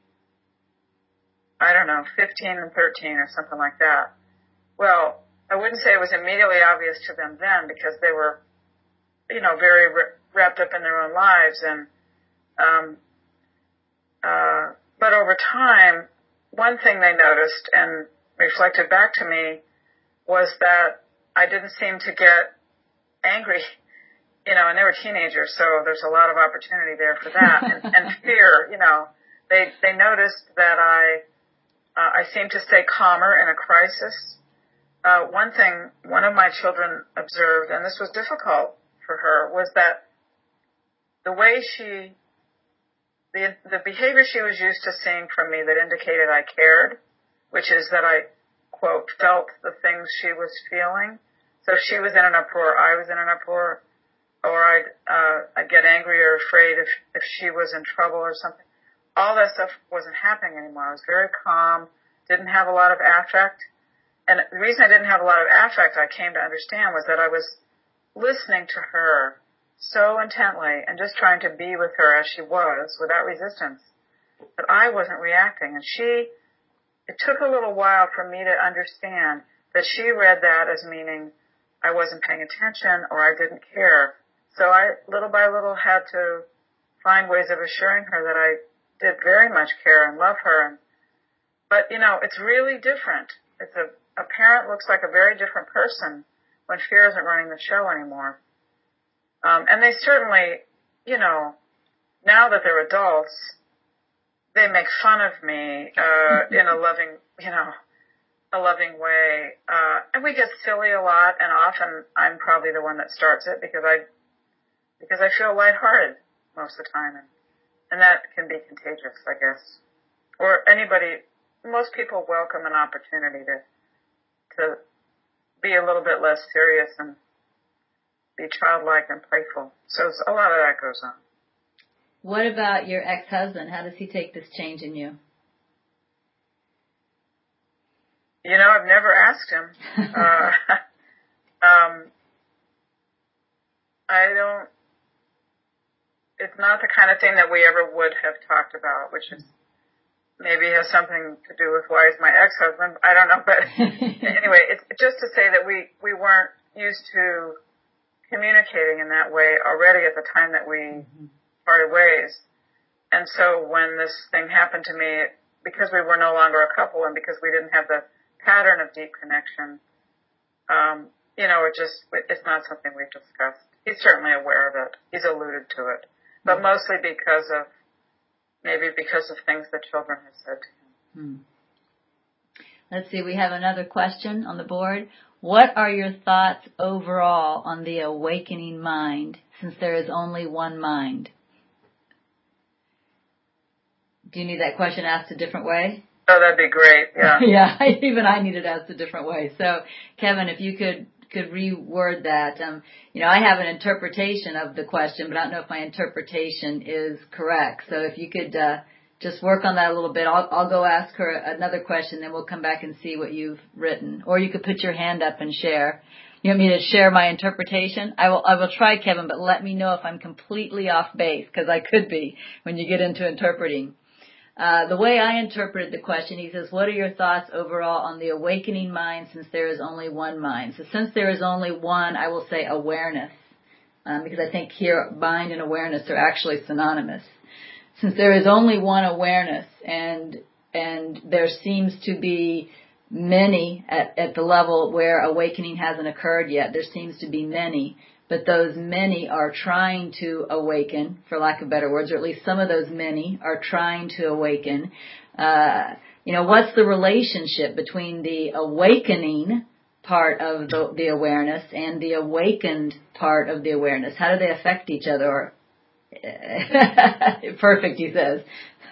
I don't know, fifteen and thirteen or something like that. Well, I wouldn't say it was immediately obvious to them then, because they were, you know, very wrapped up in their own lives. And, um, uh, but over time, one thing they noticed and reflected back to me was that I didn't seem to get angry, you know, and they were teenagers, so there's a lot of opportunity there for that. and, and fear, you know, they, they noticed that I, uh, I seemed to stay calmer in a crisis. Uh, one thing one of my children observed, and this was difficult for her, was that the way she, the the behavior she was used to seeing from me that indicated I cared, which is that I, quote, felt the things she was feeling. So if she was in an uproar, I was in an uproar, or I'd, uh, I'd get angry or afraid if, if she was in trouble or something. All that stuff wasn't happening anymore. I was very calm, didn't have a lot of affect. And the reason I didn't have a lot of affect, I came to understand, was that I was listening to her so intently and just trying to be with her as she was without resistance, that I wasn't reacting. And she, it took a little while for me to understand that she read that as meaning I wasn't paying attention or I didn't care. So I, little by little, had to find ways of assuring her that I did very much care and love her. And, but, you know, it's really different. It's a, a parent looks like a very different person when fear isn't running the show anymore. Um, and they certainly, you know, now that they're adults, they make fun of me, uh, in a loving, you know, a loving way. Uh, and we get silly a lot, and often I'm probably the one that starts it because I, because I feel lighthearted most of the time. And, and that can be contagious, I guess. Or anybody, most people welcome an opportunity to, to be a little bit less serious and be childlike and playful. So a lot of that goes on. What about your ex-husband? How does he take this change in you? You know, I've never asked him. uh, um, I don't, it's not the kind of thing that we ever would have talked about, which is maybe has something to do with why he's my ex-husband. I don't know, but anyway, it's just to say that we, we weren't used to communicating in that way already at the time that we mm-hmm. parted ways. And so when this thing happened to me, because we were no longer a couple and because we didn't have the pattern of deep connection, um, you know, it just, it's not something we've discussed. He's certainly aware of it. He's alluded to it, but mm-hmm. mostly because of, maybe because of things the children have said to him. Hmm. Let's see, we have another question on the board. What are your thoughts overall on the awakening mind, since there is only one mind? Do you need that question asked a different way? Oh, that'd be great, yeah. Yeah, even I need it asked a different way. So, Kevin, if you could could reword that. Um, you know, I have an interpretation of the question, but I don't know if my interpretation is correct. So if you could uh, just work on that a little bit, I'll, I'll go ask her another question, then we'll come back and see what you've written. Or you could put your hand up and share. You want me to share my interpretation? I will. I will try, Kevin, but let me know if I'm completely off base, because I could be when you get into interpreting. Uh, the way I interpreted the question, he says, what are your thoughts overall on the awakening mind, since there is only one mind? So since there is only one, I will say awareness, um, because I think here mind and awareness are actually synonymous. Since there is only one awareness, and and there seems to be many at, at the level where awakening hasn't occurred yet, there seems to be many. But those many are trying to awaken, for lack of better words, or at least some of those many are trying to awaken. Uh, you know, what's the relationship between the awakening part of the, the awareness and the awakened part of the awareness? How do they affect each other? Perfect, he says.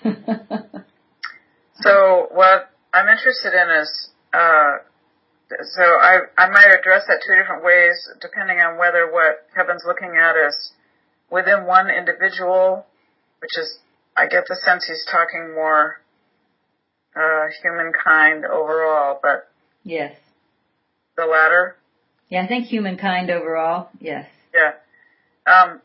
So what I'm interested in is... Uh, So I, I might address that two different ways, depending on whether what Kevin's looking at is within one individual, which is, I get the sense he's talking more uh, humankind overall, but yes, the latter. Yeah, I think humankind overall. Yes. Yeah. Um,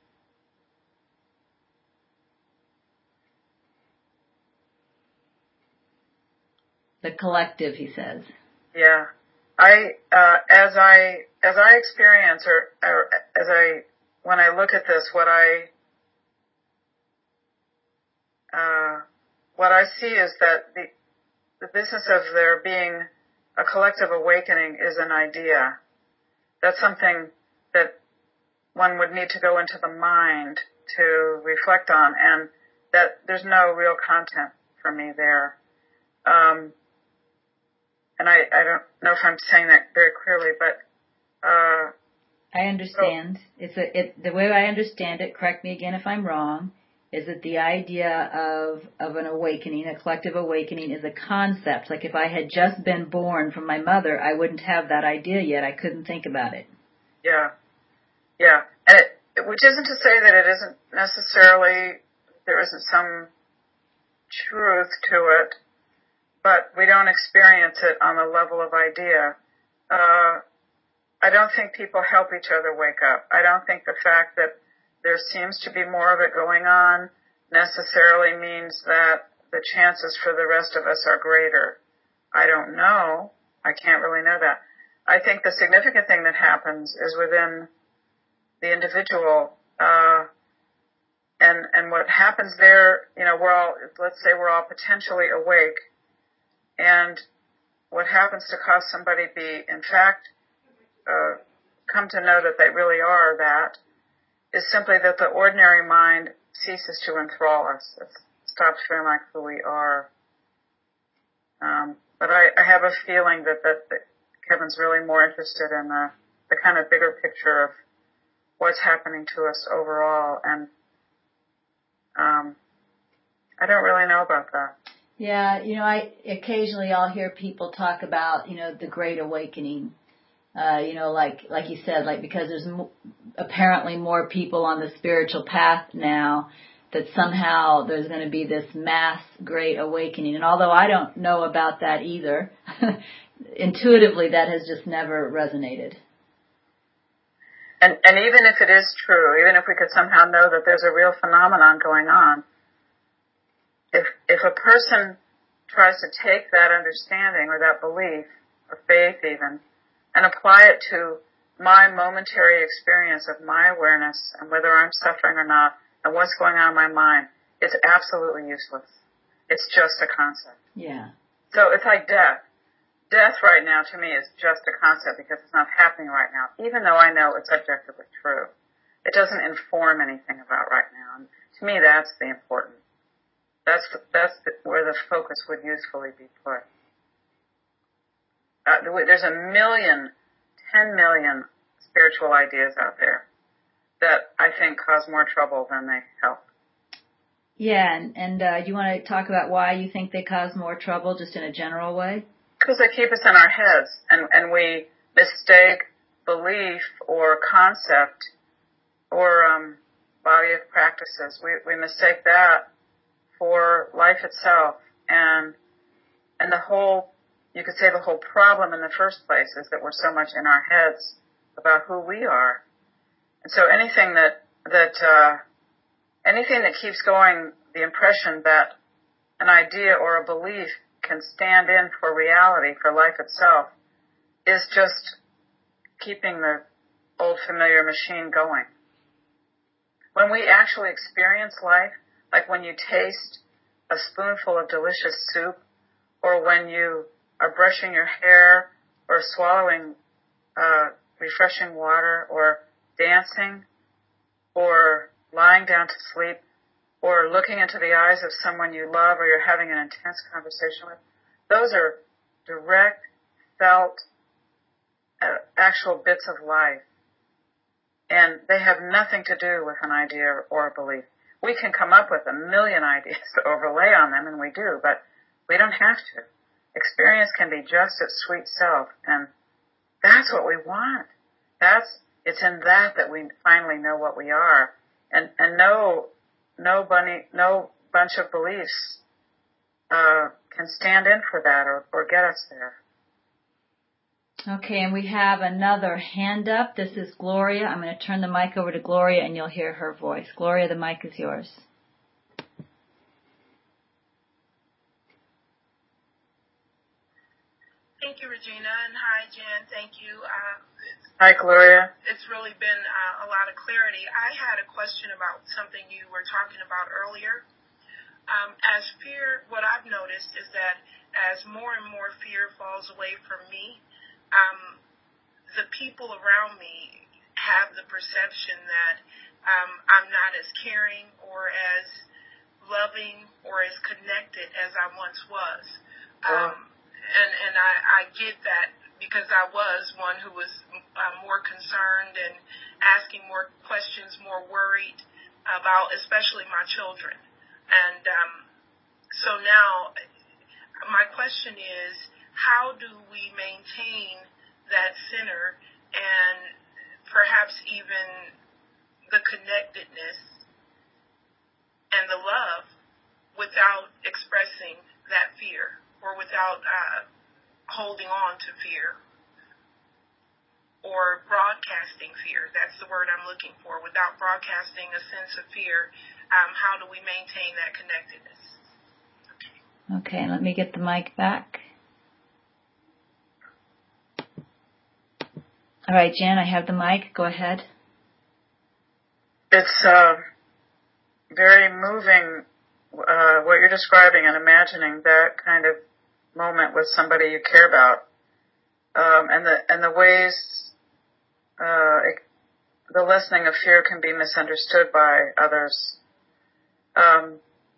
the collective, he says. Yeah, I uh, as I as I experience or, or as I when I look at this, what I uh, what I see is that the the business of there being a collective awakening is an idea. That's something that one would need to go into the mind to reflect on, and that there's no real content for me there. Um, And I, I don't know if I'm saying that very clearly, but uh, I understand. So, it's a it, the way I understand it. Correct me again if I'm wrong. Is that the idea of of an awakening, a collective awakening, is a concept. Like if I had just been born from my mother, I wouldn't have that idea yet. I couldn't think about it. Yeah, yeah. And it, which isn't to say that it isn't necessarily there isn't some truth to it. But we don't experience it on the level of idea. Uh, I don't think people help each other wake up. I don't think the fact that there seems to be more of it going on necessarily means that the chances for the rest of us are greater. I don't know. I can't really know that. I think the significant thing that happens is within the individual, uh, and, and what happens there, you know, we're all, let's say we're all potentially awake, and what happens to cause somebody be, in fact, uh, come to know that they really are that, is simply that the ordinary mind ceases to enthrall us. It stops feeling like who we are. Um, but I, I have a feeling that, that, that Kevin's really more interested in the, the kind of bigger picture of what's happening to us overall. And um, I don't really know about that. Yeah, you know, I occasionally I'll hear people talk about, you know, the Great Awakening. Uh, you know, like like you said, like because there's mo- apparently more people on the spiritual path now, that somehow there's going to be this mass Great Awakening. And although I don't know about that either, intuitively that has just never resonated. And, and even if it is true, even if we could somehow know that there's a real phenomenon going on, if if a person tries to take that understanding or that belief or faith even and apply it to my momentary experience of my awareness and whether I'm suffering or not and what's going on in my mind, it's absolutely useless. It's just a concept. Yeah. So it's like death. Death right now to me is just a concept because it's not happening right now, even though I know it's objectively true. It doesn't inform anything about right now. And to me, that's the important. That's that's the, where the focus would usefully be put. Uh, there's a million, ten million spiritual ideas out there that I think cause more trouble than they help. Yeah, and, and uh, you want to talk about why you think they cause more trouble, just in a general way? Because they keep us in our heads, and, and we mistake belief or concept or um, body of practices. We, we mistake that for life itself, and and the whole, you could say the whole problem in the first place is that we're so much in our heads about who we are. And so anything that, that, uh, anything that keeps going the impression that an idea or a belief can stand in for reality, for life itself, is just keeping the old familiar machine going. When we actually experience life, like when you taste a spoonful of delicious soup, or when you are brushing your hair, or swallowing uh, refreshing water, or dancing, or lying down to sleep, or looking into the eyes of someone you love or you're having an intense conversation with, those are direct, felt, uh, actual bits of life. And they have nothing to do with an idea or a belief. We can come up with a million ideas to overlay on them, and we do, but we don't have to. Experience can be just its sweet self, and that's what we want. That's, it's in that that we finally know what we are. And, and no, no bunny, no bunch of beliefs, uh, can stand in for that or, or get us there. Okay, and we have another hand up. This is Gloria. I'm going to turn the mic over to Gloria, and you'll hear her voice. Gloria, the mic is yours. Thank you, Regina, and hi, Jan. Thank you. Uh, hi, Gloria. It's really been uh, a lot of clarity. I had a question about something you were talking about earlier. Um, as fear, what I've noticed is that as more and more fear falls away from me, um, the people around me have the perception that um, I'm not as caring or as loving or as connected as I once was. Um, and and I, I get that because I was one who was uh, more concerned and asking more questions, more worried about especially my children. And um, so now my question is, how do we maintain that center and perhaps even the connectedness and the love without expressing that fear or without uh, holding on to fear or broadcasting fear? That's the word I'm looking for. Without broadcasting a sense of fear, um, how do we maintain that connectedness? Okay, let me get the mic back. All right, Jan, I have the mic. Go ahead. It's uh, very moving uh, what you're describing and imagining that kind of moment with somebody you care about, um, and the and the ways uh, it, the lessening of fear can be misunderstood by others. Um,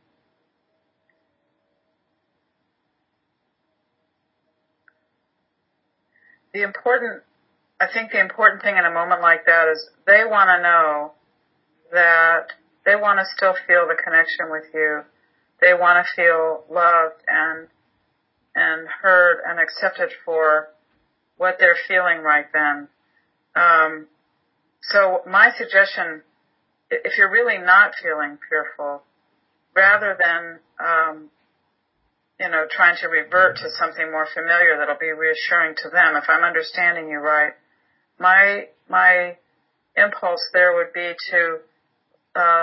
the important, I think the important thing in a moment like that is they want to know that they want to still feel the connection with you. They want to feel loved and and heard and accepted for what they're feeling right then. Um, so my suggestion, if you're really not feeling fearful, rather than um, you know trying to revert to something more familiar that'll be reassuring to them, if I'm understanding you right, my my impulse there would be to uh,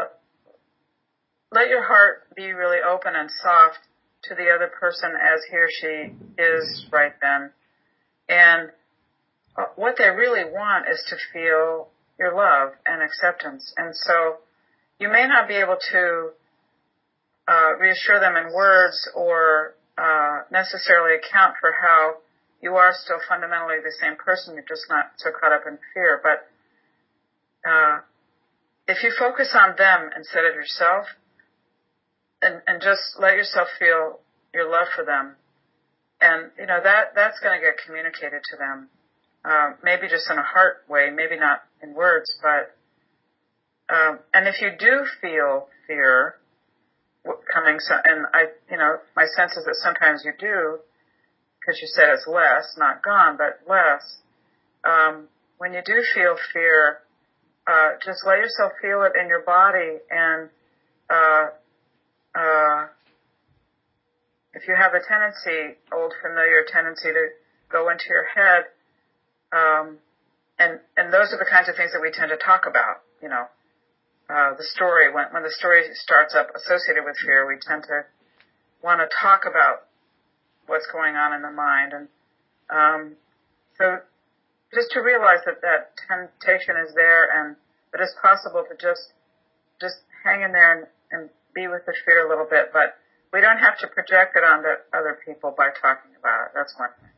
let your heart be really open and soft to the other person as he or she is right then. And what they really want is to feel your love and acceptance. And so you may not be able to uh, reassure them in words or uh, necessarily account for how you are still fundamentally the same person. You're just not so caught up in fear. But uh, if you focus on them instead of yourself, and, and just let yourself feel your love for them, and you know that that's going to get communicated to them. Uh, maybe just in a heart way, maybe not in words, but um, and if you do feel fear coming, so, and I, you know, my sense is that sometimes you do, because you said it's less, not gone, but less. Um, when you do feel fear, uh, just let yourself feel it in your body, and uh, uh, if you have a tendency, old familiar tendency to go into your head. Um, and, and those are the kinds of things that we tend to talk about, you know, uh, the story, when, when the story starts up associated with fear, we tend to want to talk about what's going on in the mind. And, um, so just to realize that that temptation is there and that it's possible to just, just hang in there and, and be with the fear a little bit, but we don't have to project it onto other people by talking about it. That's one thing.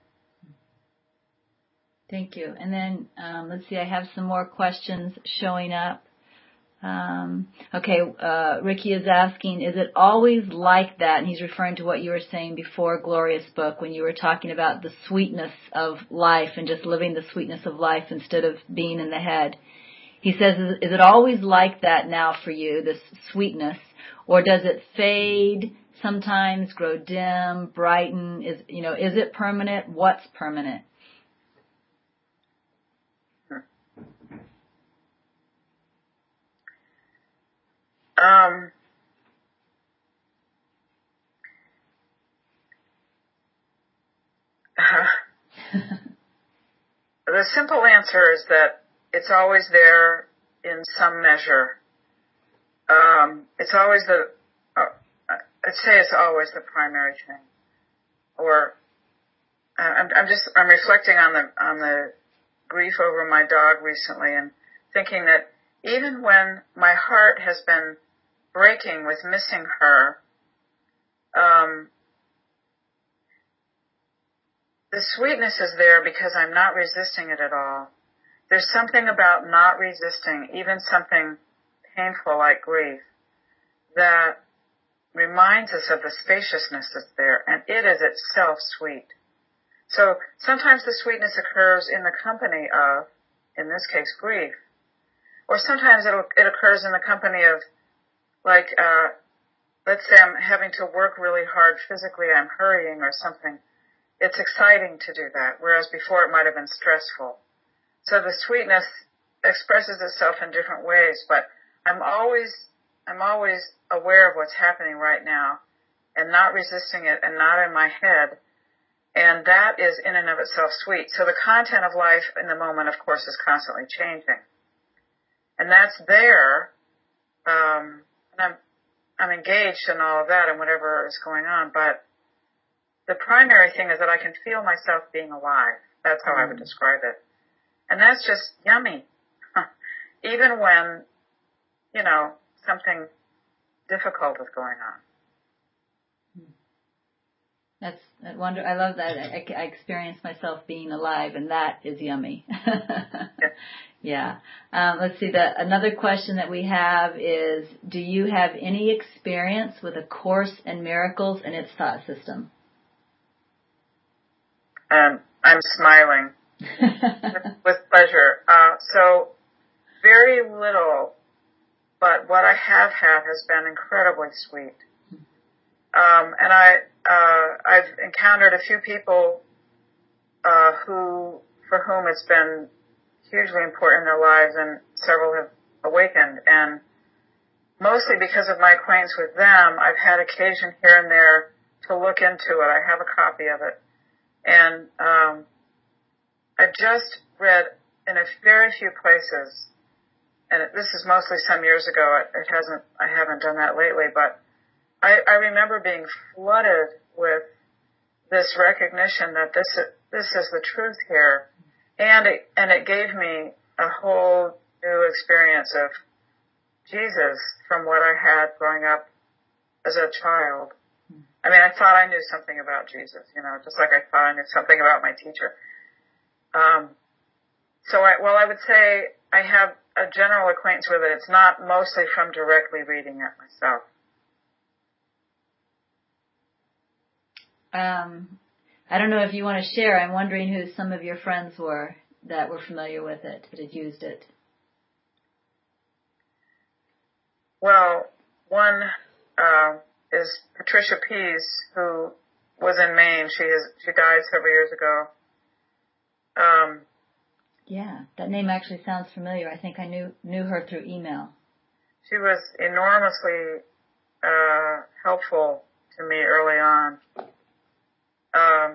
Thank you. And then, um, let's see, I have some more questions showing up. Um, okay, uh, Ricky is asking, is it always like that? And he's referring to what you were saying before Gloria's book, when you were talking about the sweetness of life and just living the sweetness of life instead of being in the head. He says, is, is it always like that now for you, this sweetness, or does it fade sometimes, grow dim, brighten? Is, you know, is it permanent? What's permanent? Um, the simple answer is that it's always there in some measure. Um, it's always the, uh, I'd say it's always the primary thing. Or, uh, I'm, I'm just, I'm reflecting on the, on the grief over my dog recently and thinking that even when my heart has been breaking with missing her, um, the sweetness is there because I'm not resisting it at all. There's something about not resisting, even something painful like grief, that reminds us of the spaciousness that's there, and it is itself sweet. So sometimes the sweetness occurs in the company of, in this case, grief. Or sometimes it'll, it occurs in the company of, like, uh, let's say I'm having to work really hard physically, I'm hurrying or something. It's exciting to do that, whereas before it might have been stressful. So the sweetness expresses itself in different ways, but I'm always, I'm always aware of what's happening right now and not resisting it and not in my head. And that is in and of itself sweet. So the content of life in the moment, of course, is constantly changing. And that's there. Um, I'm, I'm engaged in all of that and whatever is going on, but the primary thing is that I can feel myself being alive. That's how mm. I would describe it. And that's just yummy. Even when, you know, something difficult is going on. That's I wonder. I love that. I, I experience myself being alive, and that is yummy. yeah. yeah. Um, let's see. The another question that we have is: do you have any experience with A Course in Miracles and its thought system? Um, I'm smiling with, with pleasure. Uh, so very little, but what I have had has been incredibly sweet. Um, and I, uh, I've encountered a few people, uh, who, for whom it's been hugely important in their lives, and several have awakened. And mostly because of my acquaintance with them, I've had occasion here and there to look into it. I have a copy of it. And, um, I've just read in a very few places, and this is mostly some years ago. It, it hasn't, I haven't done that lately, but I, I remember being flooded with this recognition that this is, this is the truth here, and it, and it gave me a whole new experience of Jesus from what I had growing up as a child. I mean, I thought I knew something about Jesus, you know, just like I thought I knew something about my teacher. Um, so I, well, I would say I have a general acquaintance with it. It's not mostly from directly reading it myself. Um, I don't know if you want to share. I'm wondering who some of your friends were that were familiar with it, that had used it. Well, one uh, is Patricia Pease, who was in Maine. She is she died several years ago. Um, yeah, that name actually sounds familiar. I think I knew knew her through email. She was enormously uh, helpful to me early on. Um,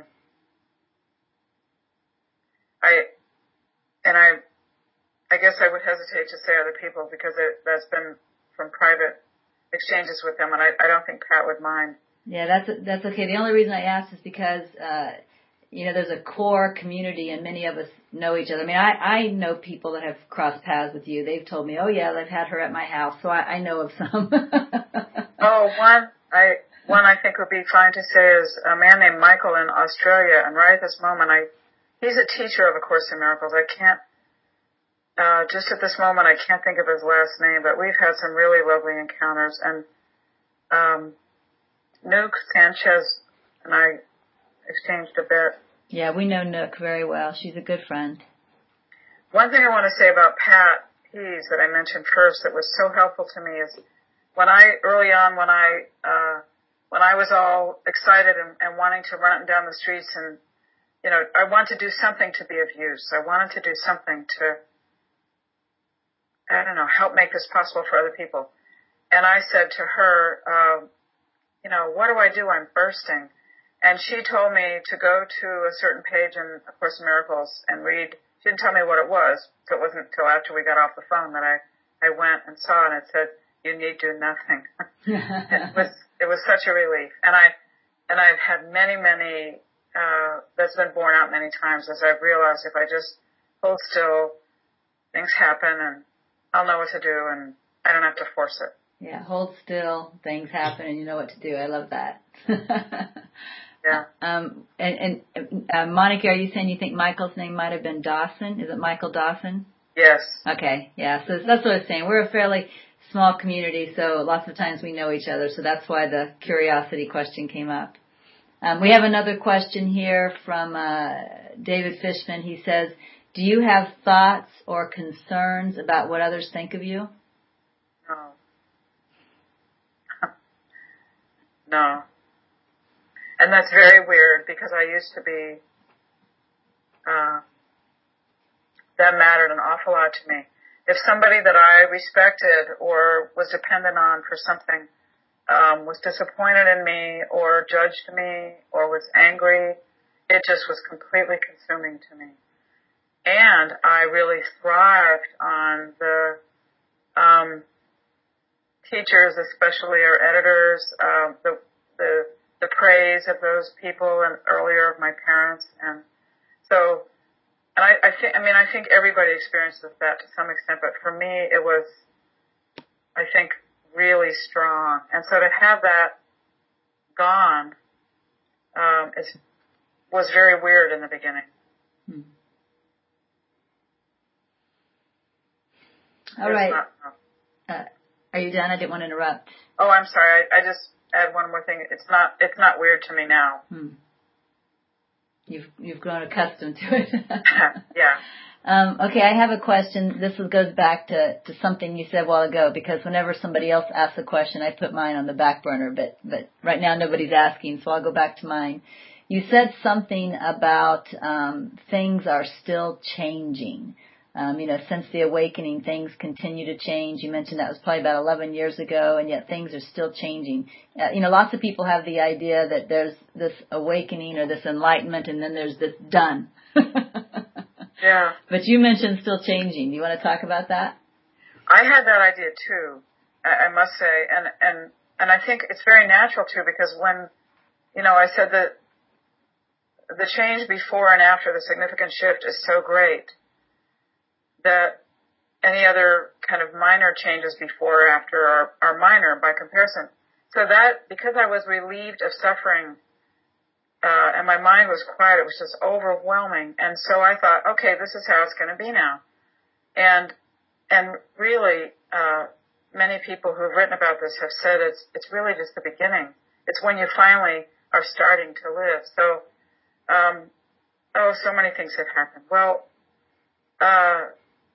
I, and I, I guess I would hesitate to say other people because it, that's been from private exchanges with them, and I, I don't think Pat would mind. Yeah, that's that's okay. The only reason I asked is because, uh, you know, there's a core community, and many of us know each other. I mean, I, I know people that have crossed paths with you. They've told me, oh yeah, they've had her at my house, so I, I know of some. oh, one, I. One I think would be fine to say is a man named Michael in Australia, and right at this moment, I he's a teacher of A Course in Miracles. I can't, uh, just at this moment, I can't think of his last name, but we've had some really lovely encounters. And um, Nuke Sanchez and I exchanged a bit. Yeah, we know Nook very well. She's a good friend. One thing I want to say about Pat Pease that I mentioned first that was so helpful to me is when I, early on, when I, uh, when I was all excited and, and wanting to run up and down the streets and, you know, I wanted to do something to be of use. I wanted to do something to, I don't know, help make this possible for other people. And I said to her, um, you know, what do I do? I'm bursting. And she told me to go to a certain page in A Course in Miracles and read. She didn't tell me what it was, so it wasn't until after we got off the phone that I, I went and saw it, and it said, you need do nothing. it was it was such a relief, and I and I've had many many uh, that's been borne out many times as I've realized if I just hold still, things happen, and I'll know what to do, and I don't have to force it. Yeah, hold still, things happen, and you know what to do. I love that. yeah. Um. And, and uh, Monica, are you saying you think Michael's name might have been Dawson? Is it Michael Dawson? Yes. Okay. Yeah. So that's what I was saying. We're a fairly small community, so lots of times we know each other, so that's why the curiosity question came up. Um, we have another question here from uh, David Fishman. He says, do you have thoughts or concerns about what others think of you? No. No. And that's very weird because I used to be, uh, that mattered an awful lot to me. If somebody that I respected or was dependent on for something um, was disappointed in me or judged me or was angry, it just was completely consuming to me. And I really thrived on the um, teachers, especially our editors, um, the, the, the praise of those people and earlier of my parents. And so, and I, I think, I mean, I think everybody experiences that to some extent, but for me, it was, I think, really strong. And so to have that gone, um, is, was very weird in the beginning. Hmm. All right. Not, no. Uh, are you done? I didn't want to interrupt. Oh, I'm sorry. I, I just add one more thing. It's not, it's not weird to me now. Hmm. You've, you've grown accustomed to it. Yeah. Um, okay, I have a question. This goes back to, to something you said a while ago, because whenever somebody else asks a question, I put mine on the back burner, but, but right now nobody's asking, so I'll go back to mine. You said something about um, things are still changing. Um, you know, since the awakening, things continue to change. You mentioned that was probably about eleven years ago, and yet things are still changing. Uh, you know, lots of people have the idea that there's this awakening or this enlightenment, and then there's this done. Yeah. But you mentioned still changing. Do you want to talk about that? I had that idea too, I, I must say, and, and, and I think it's very natural too, because when, you know, I said that the change before and after the significant shift is so great that any other kind of minor changes before or after are, are minor by comparison. So that, because I was relieved of suffering, uh, and my mind was quiet, it was just overwhelming. And so I thought, okay, this is how it's going to be now. And, and really, uh, many people who've written about this have said it's, it's really just the beginning. It's when you finally are starting to live. So, um, oh, so many things have happened. Well, uh,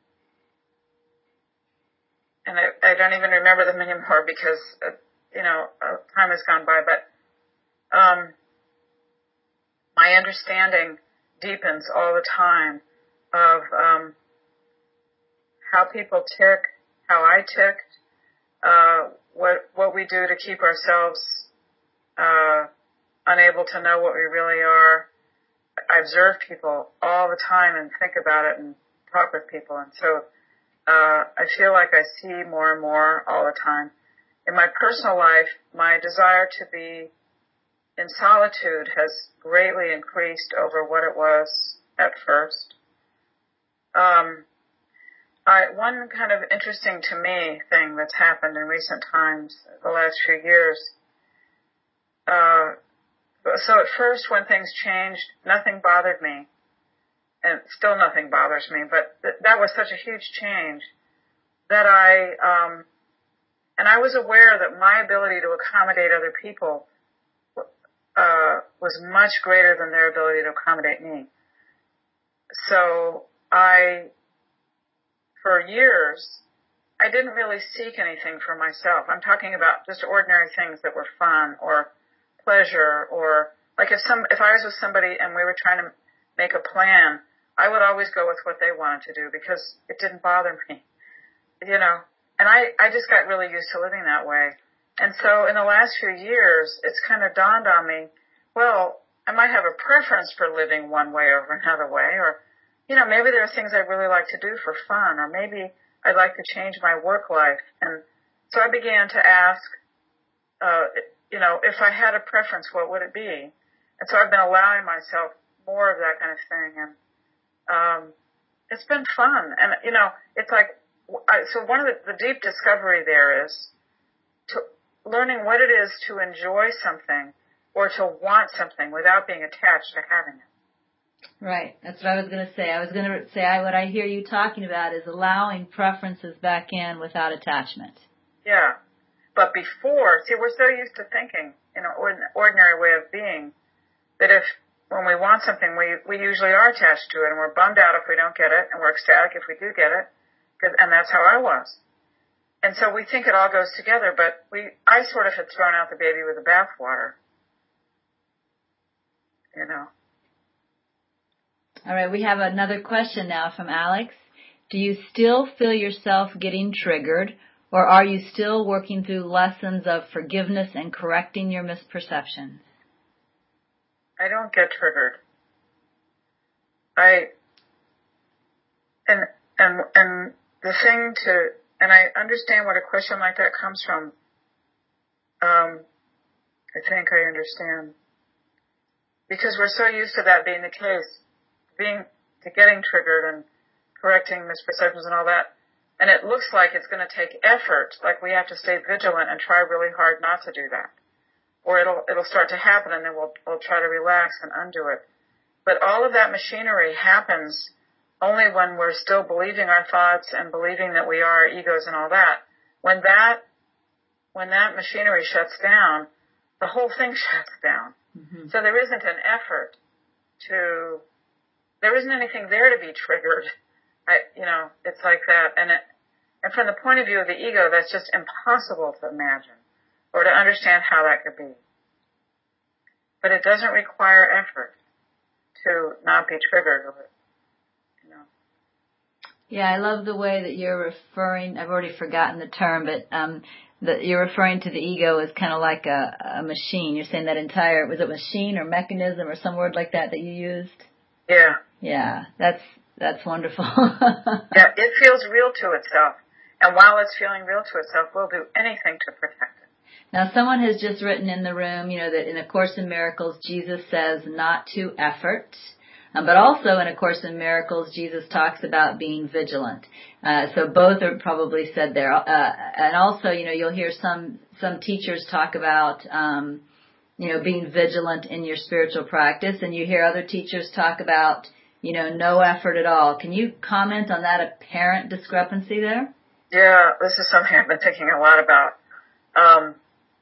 and I, I don't even remember them anymore because, uh, you know, uh, time has gone by, but, um, my understanding deepens all the time of, um, how people tick, how I ticked, uh, what, what we do to keep ourselves, uh, unable to know what we really are. I observe people all the time and think about it and talk with people. And so, uh, I feel like I see more and more all the time. In my personal life, my desire to be in solitude has greatly increased over what it was at first. Um, I, one kind of interesting to me thing that's happened in recent times, the last few years, uh, so at first when things changed, nothing bothered me, and still nothing bothers me, but th- that was such a huge change that I, um, and I was aware that my ability to accommodate other people uh, was much greater than their ability to accommodate me. So I, for years, I didn't really seek anything for myself. I'm talking about just ordinary things that were fun or pleasure, or like if some, if I was with somebody and we were trying to make a plan, I would always go with what they wanted to do because it didn't bother me, you know, and I, I just got really used to living that way. And so in the last few years, it's kind of dawned on me, well, I might have a preference for living one way over another way, or, you know, maybe there are things I'd really like to do for fun, or maybe I'd like to change my work life. And so I began to ask, uh, you know, if I had a preference, what would it be? And so I've been allowing myself more of that kind of thing. And, um, it's been fun. And, you know, it's like, I, so one of the, the deep discovery there is to learning what it is to enjoy something or to want something without being attached to having it. Right. That's what I was going to say. I was going to say I, what I hear you talking about is allowing preferences back in without attachment. Yeah. But before, see, we're so used to thinking in an ordinary way of being that if, when we want something, we, we usually are attached to it, and we're bummed out if we don't get it, and we're ecstatic if we do get it, and that's how I was. And so we think it all goes together, but we, I sort of had thrown out the baby with the bathwater. You know. All right, we have another question now from Alex. Do you still feel yourself getting triggered, or are you still working through lessons of forgiveness and correcting your misperceptions? I don't get triggered. I, and, and, and the thing to, and I understand where a question like that comes from. Um, I think I understand. Because we're so used to that being the case, being, to getting triggered and correcting misperceptions and all that. And it looks like it's going to take effort, like we have to stay vigilant and try really hard not to do that. Or it'll, it'll start to happen and then we'll, we'll try to relax and undo it. But all of that machinery happens only when we're still believing our thoughts and believing that we are egos and all that. When that, when that machinery shuts down, the whole thing shuts down. Mm-hmm. So there isn't an effort to, there isn't anything there to be triggered. I, you know, it's like that. And it, and from the point of view of the ego, that's just impossible to imagine or to understand how that could be. But it doesn't require effort to not be triggered or, you know. Yeah, I love the way that you're referring, I've already forgotten the term, but, um, that you're referring to the ego as kind of like a, a machine. You're saying that entire, was it machine or mechanism or some word like that that you used? Yeah. Yeah, that's, that's wonderful. Yeah, it feels real to itself. And while it's feeling real to itself, we'll do anything to protect it. Now, someone has just written in the room, you know, that in A Course in Miracles, Jesus says not to effort. Um, but also in A Course in Miracles, Jesus talks about being vigilant. Uh, so both are probably said there. Uh, and also, you know, you'll hear some, some teachers talk about, um, you know, being vigilant in your spiritual practice. And you hear other teachers talk about, you know, no effort at all. Can you comment on that apparent discrepancy there? Yeah, this is something I've been thinking a lot about. Um,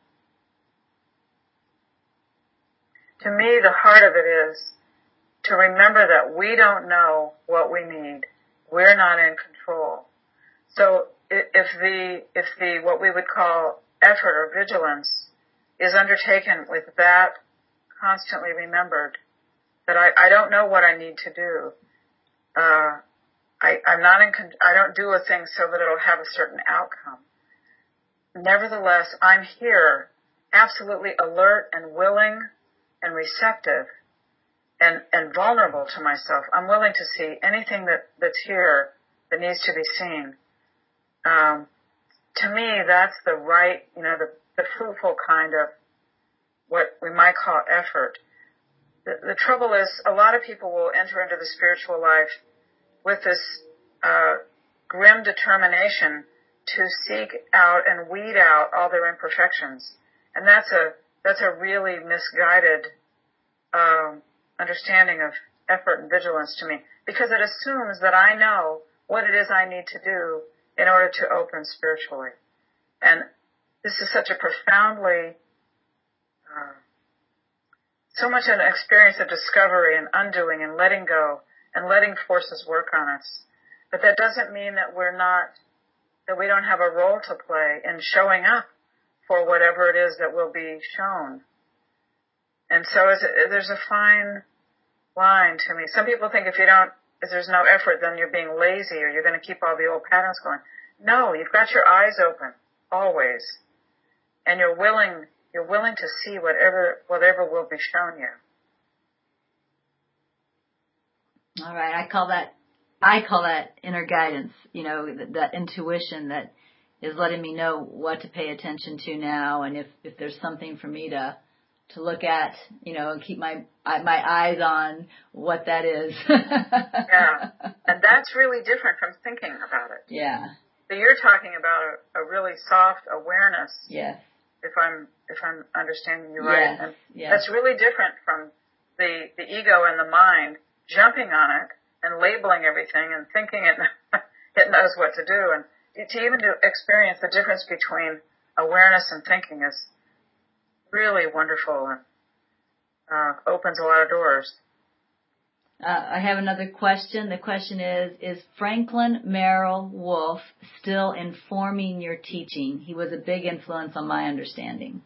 to me, the heart of it is to remember that we don't know what we need. We're not in control. So if the, if the, what we would call effort or vigilance is undertaken with that constantly remembered, that I, I don't know what I need to do. Uh, I, I'm not in, I don't do a thing so that it'll have a certain outcome. Nevertheless, I'm here absolutely alert and willing and receptive and, and vulnerable to myself. I'm willing to see anything that, that's here that needs to be seen. Um, to me, that's the right, you know, the, the fruitful kind of what we might call effort. The, the trouble is a lot of people will enter into the spiritual life with this uh, grim determination to seek out and weed out all their imperfections. And that's a, that's a really misguided um, understanding of effort and vigilance to me, because it assumes that I know what it is I need to do in order to open spiritually. And this is such a profoundly, uh, so much an experience of discovery and undoing and letting go and letting forces work on us. But that doesn't mean that we're not, that we don't have a role to play in showing up for whatever it is that will be shown. And so it's, there's a fine line to me. Some people think if you don't, if there's no effort, then you're being lazy or you're going to keep all the old patterns going. No, you've got your eyes open, always. And you're willing, you're willing to see whatever, whatever will be shown you. All right. I call that, I call that inner guidance, you know, that, that intuition that is letting me know what to pay attention to now. And if, if there's something for me to, to look at, you know, and keep my, my eyes on what that is. Yeah. And that's really different from thinking about it. Yeah. So you're talking about a, a really soft awareness. Yes. If I'm, if I'm understanding you right. Yes. And yes. That's really different from the, the ego and the mind jumping on it and labeling everything and thinking it, it knows what to do. And to even to experience the difference between awareness and thinking is really wonderful and uh, opens a lot of doors. Uh, I have another question. The question is, is Franklin Merrill Wolf still informing your teaching? He was a big influence on my understanding.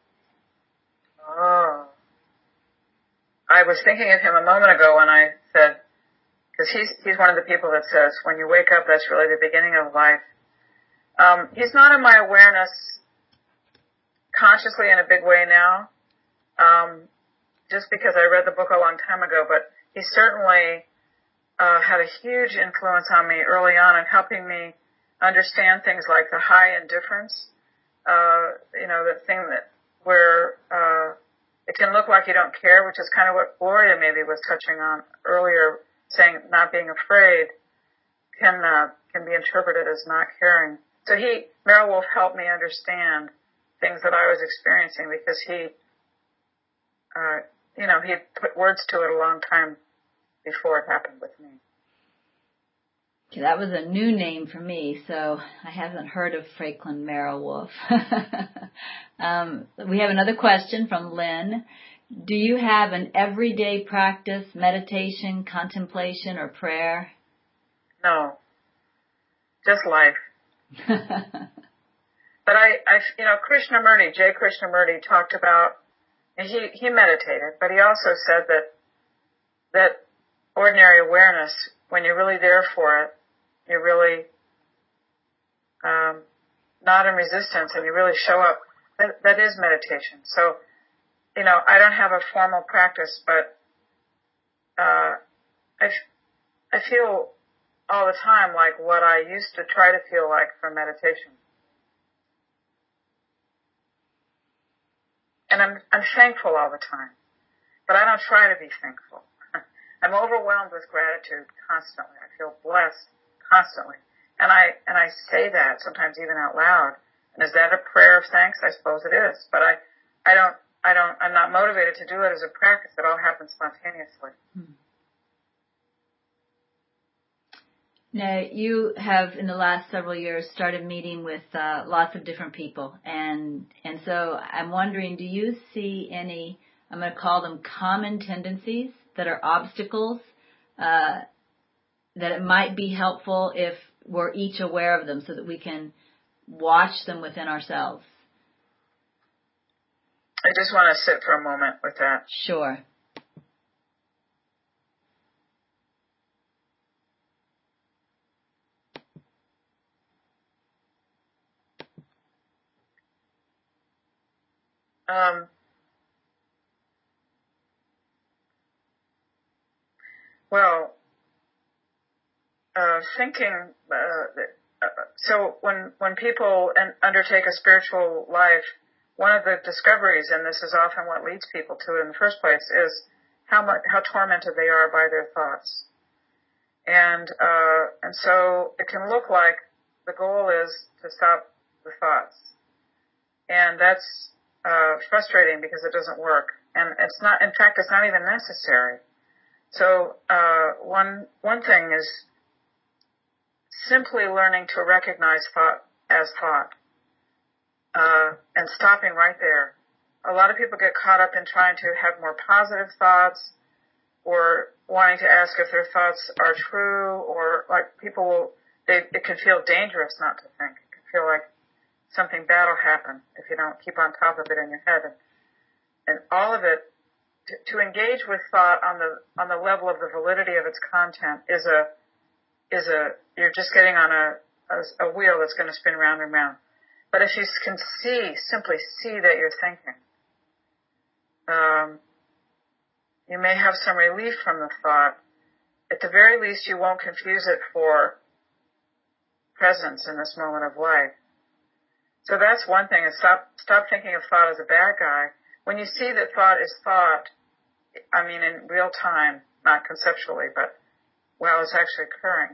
Oh. I was thinking of him a moment ago when I said, because he's, he's one of the people that says, when you wake up, that's really the beginning of life. Um, he's not in my awareness consciously in a big way now, um, just because I read the book a long time ago, but he certainly uh, had a huge influence on me early on in helping me understand things like the high indifference, uh, you know, the thing that where uh, it can look like you don't care, which is kind of what Gloria maybe was touching on earlier, saying not being afraid can uh, can be interpreted as not caring. So he, Meryl Wolf, helped me understand things that I was experiencing because he, uh, you know, he had put words to it a long time before it happened with me. Okay, that was a new name for me, so I haven't heard of Franklin Meryl Wolf. um, we have another question from Lynn. Do you have an everyday practice, meditation, contemplation, or prayer? No, just life. But I, I, you know, Krishnamurti, J. Krishnamurti talked about, and he, he meditated, but he also said that, that ordinary awareness, when you're really there for it, you're really, um, not in resistance and you really show up, that, that is meditation. So, you know, I don't have a formal practice, but, uh, I, I feel all the time like what I used to try to feel like from meditation. And I'm, I'm thankful all the time, but I don't try to be thankful. I'm overwhelmed with gratitude constantly. I feel blessed constantly. And I, and I say that sometimes even out loud. And is that a prayer of thanks? I suppose it is. But I, I don't, I don't, I'm not motivated to do it as a practice. It all happens spontaneously. Hmm. Now, you have, in the last several years, started meeting with uh, lots of different people. And and so I'm wondering, do you see any, I'm going to call them common tendencies that are obstacles, uh, that it might be helpful if we're each aware of them so that we can watch them within ourselves? I just want to sit for a moment with that. Sure. Um, well, uh, thinking, uh, so when, when people undertake a spiritual life, one of the discoveries, and this is often what leads people to it in the first place, is how much, how tormented they are by their thoughts. And, uh, and so it can look like the goal is to stop the thoughts. And that's, uh, frustrating because it doesn't work. And it's not, in fact, it's not even necessary. So, uh, one, one thing is simply learning to recognize thought as thought, uh, and stopping right there. A lot of people get caught up in trying to have more positive thoughts or wanting to ask if their thoughts are true, or like people will, they, it can feel dangerous not to think. It can feel like something bad will happen if you don't keep on top of it in your head. And, and all of it, to, to engage with thought on the, on the level of the validity of its content is a, is a, you're just getting on a, a, a wheel that's going to spin round and round. But if you can see, simply see that you're thinking, um, you may have some relief from the thought. At the very least, you won't confuse it for presence in this moment of life. So that's one thing, is stop, stop thinking of thought as a bad guy. When you see that thought is thought, I mean in real time, not conceptually, but while it's actually occurring,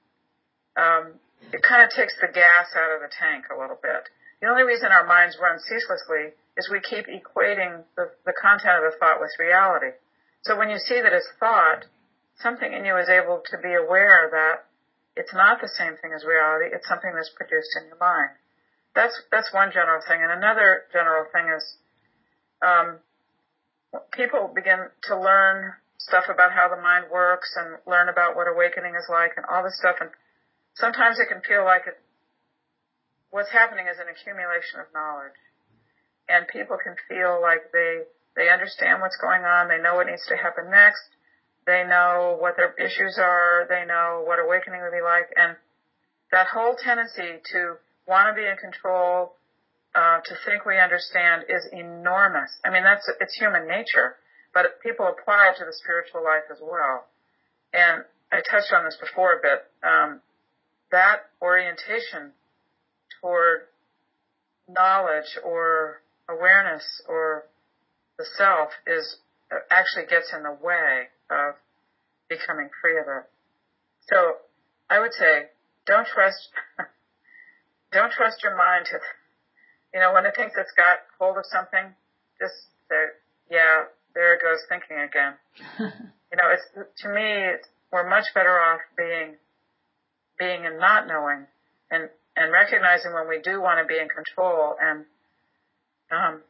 um, it kind of takes the gas out of the tank a little bit. The only reason our minds run ceaselessly is we keep equating the, the content of the thought with reality. So when you see that it's thought, something in you is able to be aware that it's not the same thing as reality, it's something that's produced in your mind. That's, that's one general thing. And another general thing is, um, people begin to learn stuff about how the mind works and learn about what awakening is like and all this stuff. And sometimes it can feel like it, what's happening is an accumulation of knowledge. And people can feel like they, they understand what's going on. They know what needs to happen next. They know what their issues are. They know what awakening would be like. And that whole tendency to want to be in control, uh, to think we understand is enormous. I mean, that's, it's human nature, but people apply it to the spiritual life as well. And I touched on this before a bit. Um, that orientation toward knowledge or awareness or the self is actually gets in the way of becoming free of it. So I would say, don't trust, don't trust your mind to, you know, when it thinks it's got hold of something, just say, yeah, there it goes thinking again. You know, it's, to me, it's, we're much better off being, being and not knowing, and, and recognizing when we do want to be in control, and, um,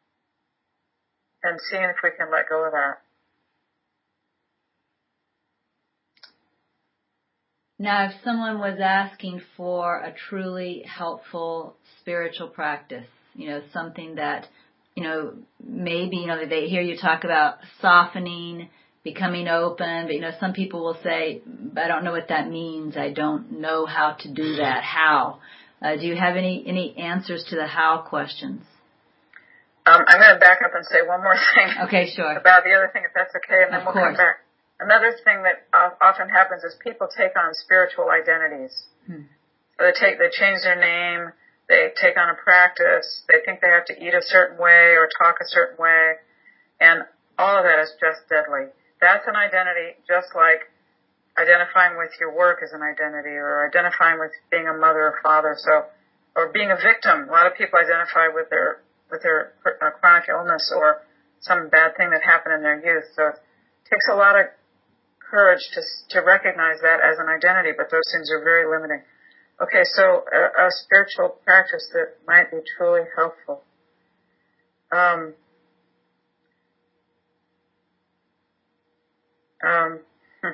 and seeing if we can let go of that. Now, if someone was asking for a truly helpful spiritual practice, you know, something that, you know, maybe, you know, they hear you talk about softening, becoming open, but, you know, some people will say, I don't know what that means. I don't know how to do that. How? Uh, do you have any, any answers to the how questions? Um, I'm going to back up and say one more thing. Okay, sure. About the other thing, if that's okay, and then of we'll course. come back. Another thing that often happens is people take on spiritual identities. Hmm. So they take, they change their name, they take on a practice, they think they have to eat a certain way or talk a certain way, and all of that is just deadly. That's an identity, just like identifying with your work as an identity, or identifying with being a mother or father, so, or being a victim. A lot of people identify with their, with their uh, chronic illness or some bad thing that happened in their youth. So it takes a lot of courage to to recognize that as an identity, but those things are very limiting. Okay, so a, a spiritual practice that might be truly helpful. Um, um, hmm.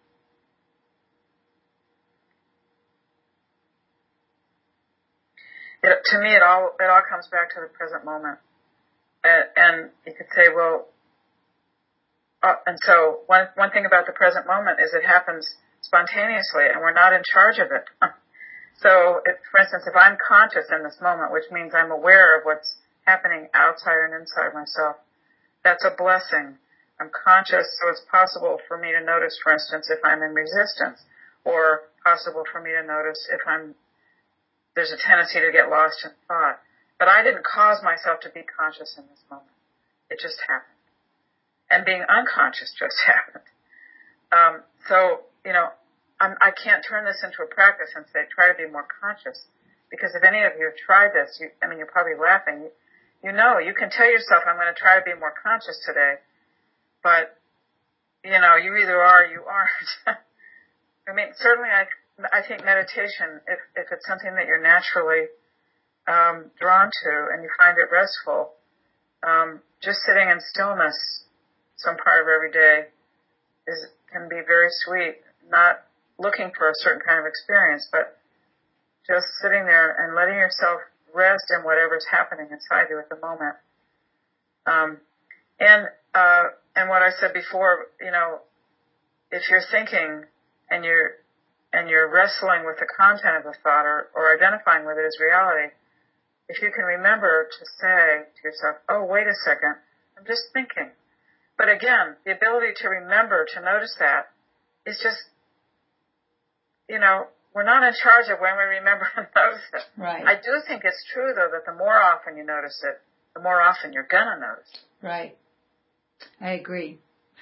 it, to me, it all it all comes back to the present moment, and, and you could say, well. Uh, and so one one thing about the present moment is it happens spontaneously, and we're not in charge of it. So, if, for instance, if I'm conscious in this moment, which means I'm aware of what's happening outside and inside myself, that's a blessing. I'm conscious, so it's possible for me to notice, for instance, if I'm in resistance, or possible for me to notice if I'm there's a tendency to get lost in thought. But I didn't cause myself to be conscious in this moment. It just happened. And being unconscious just happened. Um, so, you know, I'm, I can't turn this into a practice and say, try to be more conscious. Because if any of you have tried this, you, I mean, you're probably laughing. You, you know, you can tell yourself, I'm going to try to be more conscious today. But, you know, you either are or you aren't. I mean, certainly I, I think meditation, if, if it's something that you're naturally um, drawn to and you find it restful, um, just sitting in stillness some part of every day is can be very sweet, not looking for a certain kind of experience, but just sitting there and letting yourself rest in whatever's happening inside you at the moment. Um, and uh, and what I said before, you know, if you're thinking and you're and you're wrestling with the content of the thought or, or identifying with it as reality, if you can remember to say to yourself, oh, wait a second, I'm just thinking. But again, the ability to remember, to notice that, is just, you know, we're not in charge of when we remember and notice it. Right. I do think it's true, though, that the more often you notice it, the more often you're going to notice it. Right. I agree.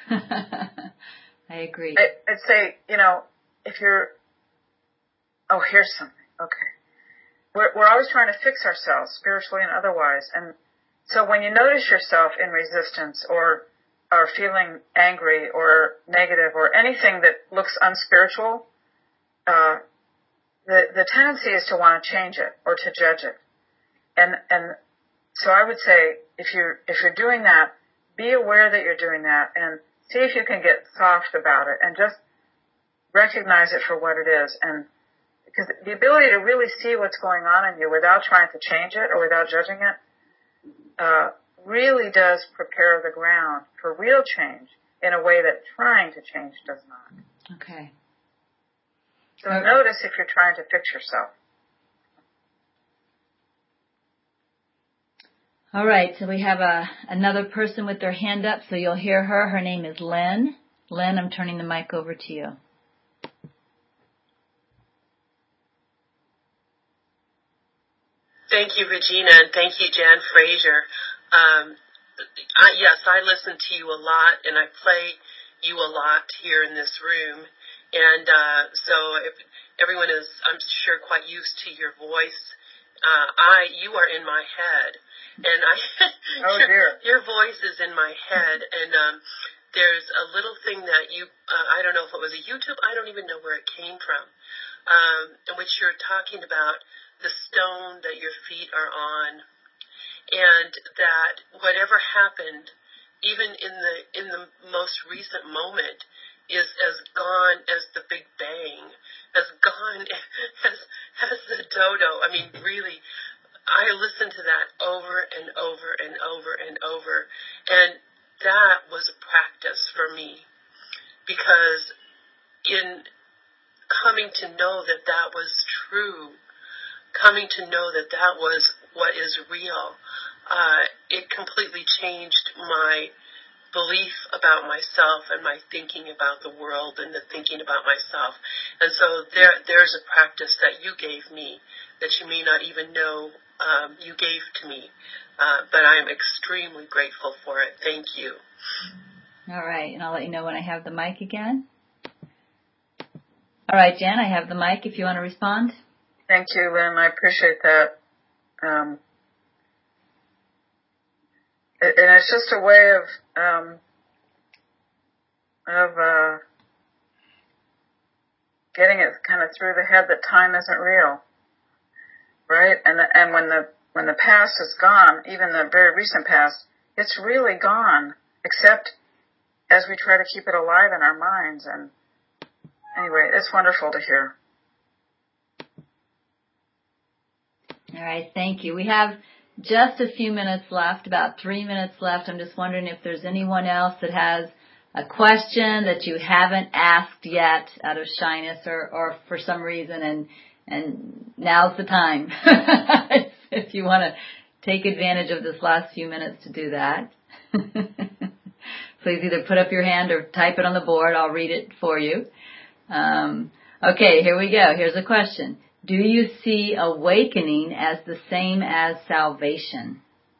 I agree. I, I'd say, you know, if you're, oh, here's something. Okay. We're, we're always trying to fix ourselves, spiritually and otherwise. And so when you notice yourself in resistance or or feeling angry or negative or anything that looks unspiritual, uh, the, the tendency is to want to change it or to judge it. And, and so I would say if you're, if you're doing that, be aware that you're doing that and see if you can get soft about it and just recognize it for what it is. And because the ability to really see what's going on in you without trying to change it or without judging it, uh, really does prepare the ground for real change in a way that trying to change does not. Okay. So okay. Notice if you're trying to fix yourself. All right, so we have a, another person with their hand up, so you'll hear her. Her name is Lynn. Lynn, I'm turning the mic over to you. Thank you, Regina, and thank you, Jan Fraser. Um, I, yes, I listen to you a lot, and I play you a lot here in this room. And uh, so if everyone is, I'm sure, quite used to your voice. Uh, I, you are in my head, and I, oh dear, your voice is in my head, and um, there's a little thing that you, uh, I don't know if it was a YouTube, I don't even know where it came from, um, in which you're talking about the stone that your feet are on, and that whatever happened, even in the in the most recent moment, is as gone as the Big Bang, as gone as as the dodo. I mean, really, I listened to that over and over and over and over, and that was a practice for me, because in coming to know that that was true, coming to know that that was what is real, uh, it completely changed my belief about myself and my thinking about the world and the thinking about myself. And so there, there's a practice that you gave me that you may not even know um, you gave to me, uh, but I am extremely grateful for it. Thank you. All right, and I'll let you know when I have the mic again. All right, Jan, I have the mic if you want to respond. Thank you, Lynn. I appreciate that. Um, it, and it's just a way of um, of uh, getting it kind of through the head that time isn't real, right? And the, and when the when the past is gone, even the very recent past, it's really gone. Except as we try to keep it alive in our minds. And anyway, it's wonderful to hear. All right, thank you. We have just a few minutes left, about three minutes left. I'm just wondering if there's anyone else that has a question that you haven't asked yet out of shyness or, or for some reason, and and now's the time if you want to take advantage of this last few minutes to do that. Please either put up your hand or type it on the board. I'll read it for you. Um, okay, here we go. Here's a question. Do you see awakening as the same as salvation?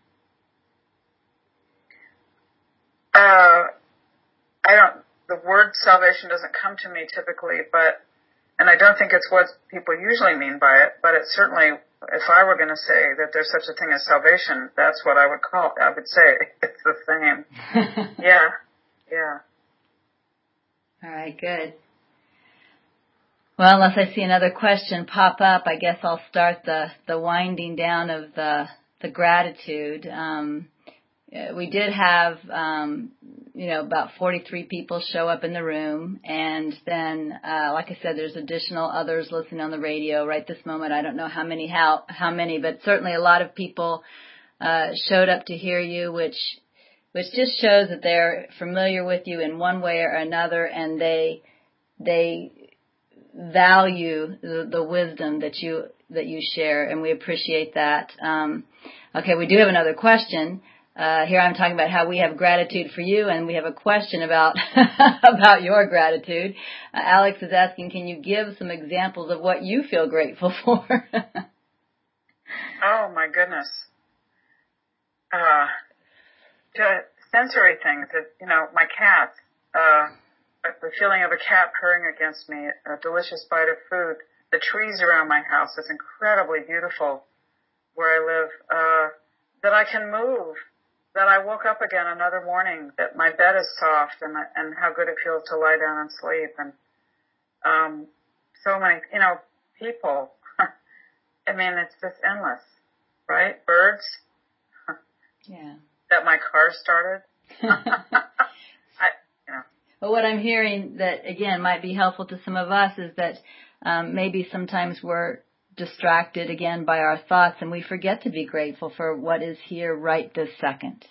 Uh, I don't, the word salvation doesn't come to me typically, but, and I don't think it's what people usually mean by it, but it's certainly, if I were going to say that there's such a thing as salvation, that's what I would call, I would say it's the same. yeah, yeah. All right, good. Well, unless I see another question pop up, I guess I'll start the, the winding down of the the gratitude. Um, we did have, um, you know, about forty-three people show up in the room, and then, uh, like I said, there's additional others listening on the radio right this moment. I don't know how many, how how many, but certainly a lot of people uh, showed up to hear you, which which just shows that they're familiar with you in one way or another, and they they. value the, the wisdom that you that you share, and we appreciate that. Um, okay, we do have another question. Uh, here I'm talking about how we have gratitude for you, and we have a question about about your gratitude. Uh, Alex is asking, can you give some examples of what you feel grateful for? Oh my goodness. Uh, sensory things that, you know, my cats, uh, the feeling of a cat purring against me, a delicious bite of food, the trees around my house is incredibly beautiful where I live, uh, that I can move, that I woke up again another morning, that my bed is soft, and and how good it feels to lie down and sleep, and um, so many, you know, people. I mean, it's just endless, right? Birds. Yeah. That my car started. But what I'm hearing that, again, might be helpful to some of us is that um, maybe sometimes we're distracted, again, by our thoughts, and we forget to be grateful for what is here right this second.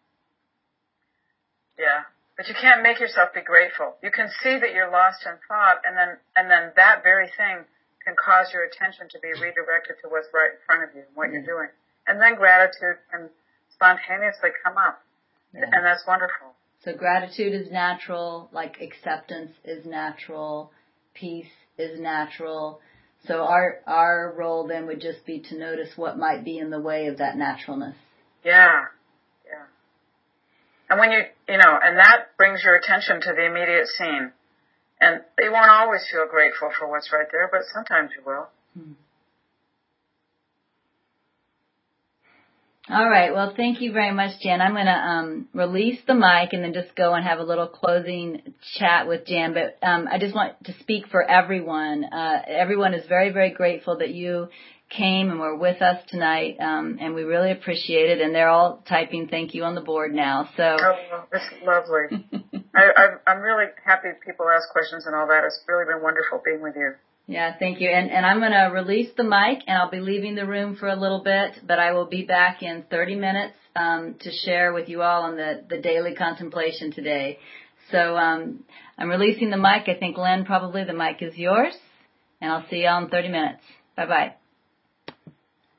Yeah, but you can't make yourself be grateful. You can see that you're lost in thought, and then and then that very thing can cause your attention to be redirected to what's right in front of you and what yeah. you're doing. And then gratitude can spontaneously come up, yeah. and that's wonderful. So gratitude is natural, like acceptance is natural, peace is natural, So our our role then would just be to notice what might be in the way of that naturalness. Yeah, yeah. And when you, you know, and that brings your attention to the immediate scene. And you won't always feel grateful for what's right there, but sometimes you will. Hmm. All right. Well, thank you very much, Jan. I'm going to um, release the mic and then just go and have a little closing chat with Jan. But um, I just want to speak for everyone. Uh, everyone is very, very grateful that you came and were with us tonight, um, and we really appreciate it. And they're all typing thank you on the board now. So. Oh, well, it's lovely. I, I, I'm really happy people ask questions and all that. It's really been wonderful being with you. Yeah, thank you. And, and I'm going to release the mic, and I'll be leaving the room for a little bit, but I will be back in thirty minutes um, to share with you all on the, the daily contemplation today. So um, I'm releasing the mic. I think, Len, probably the mic is yours, and I'll see you all in thirty minutes. Bye-bye.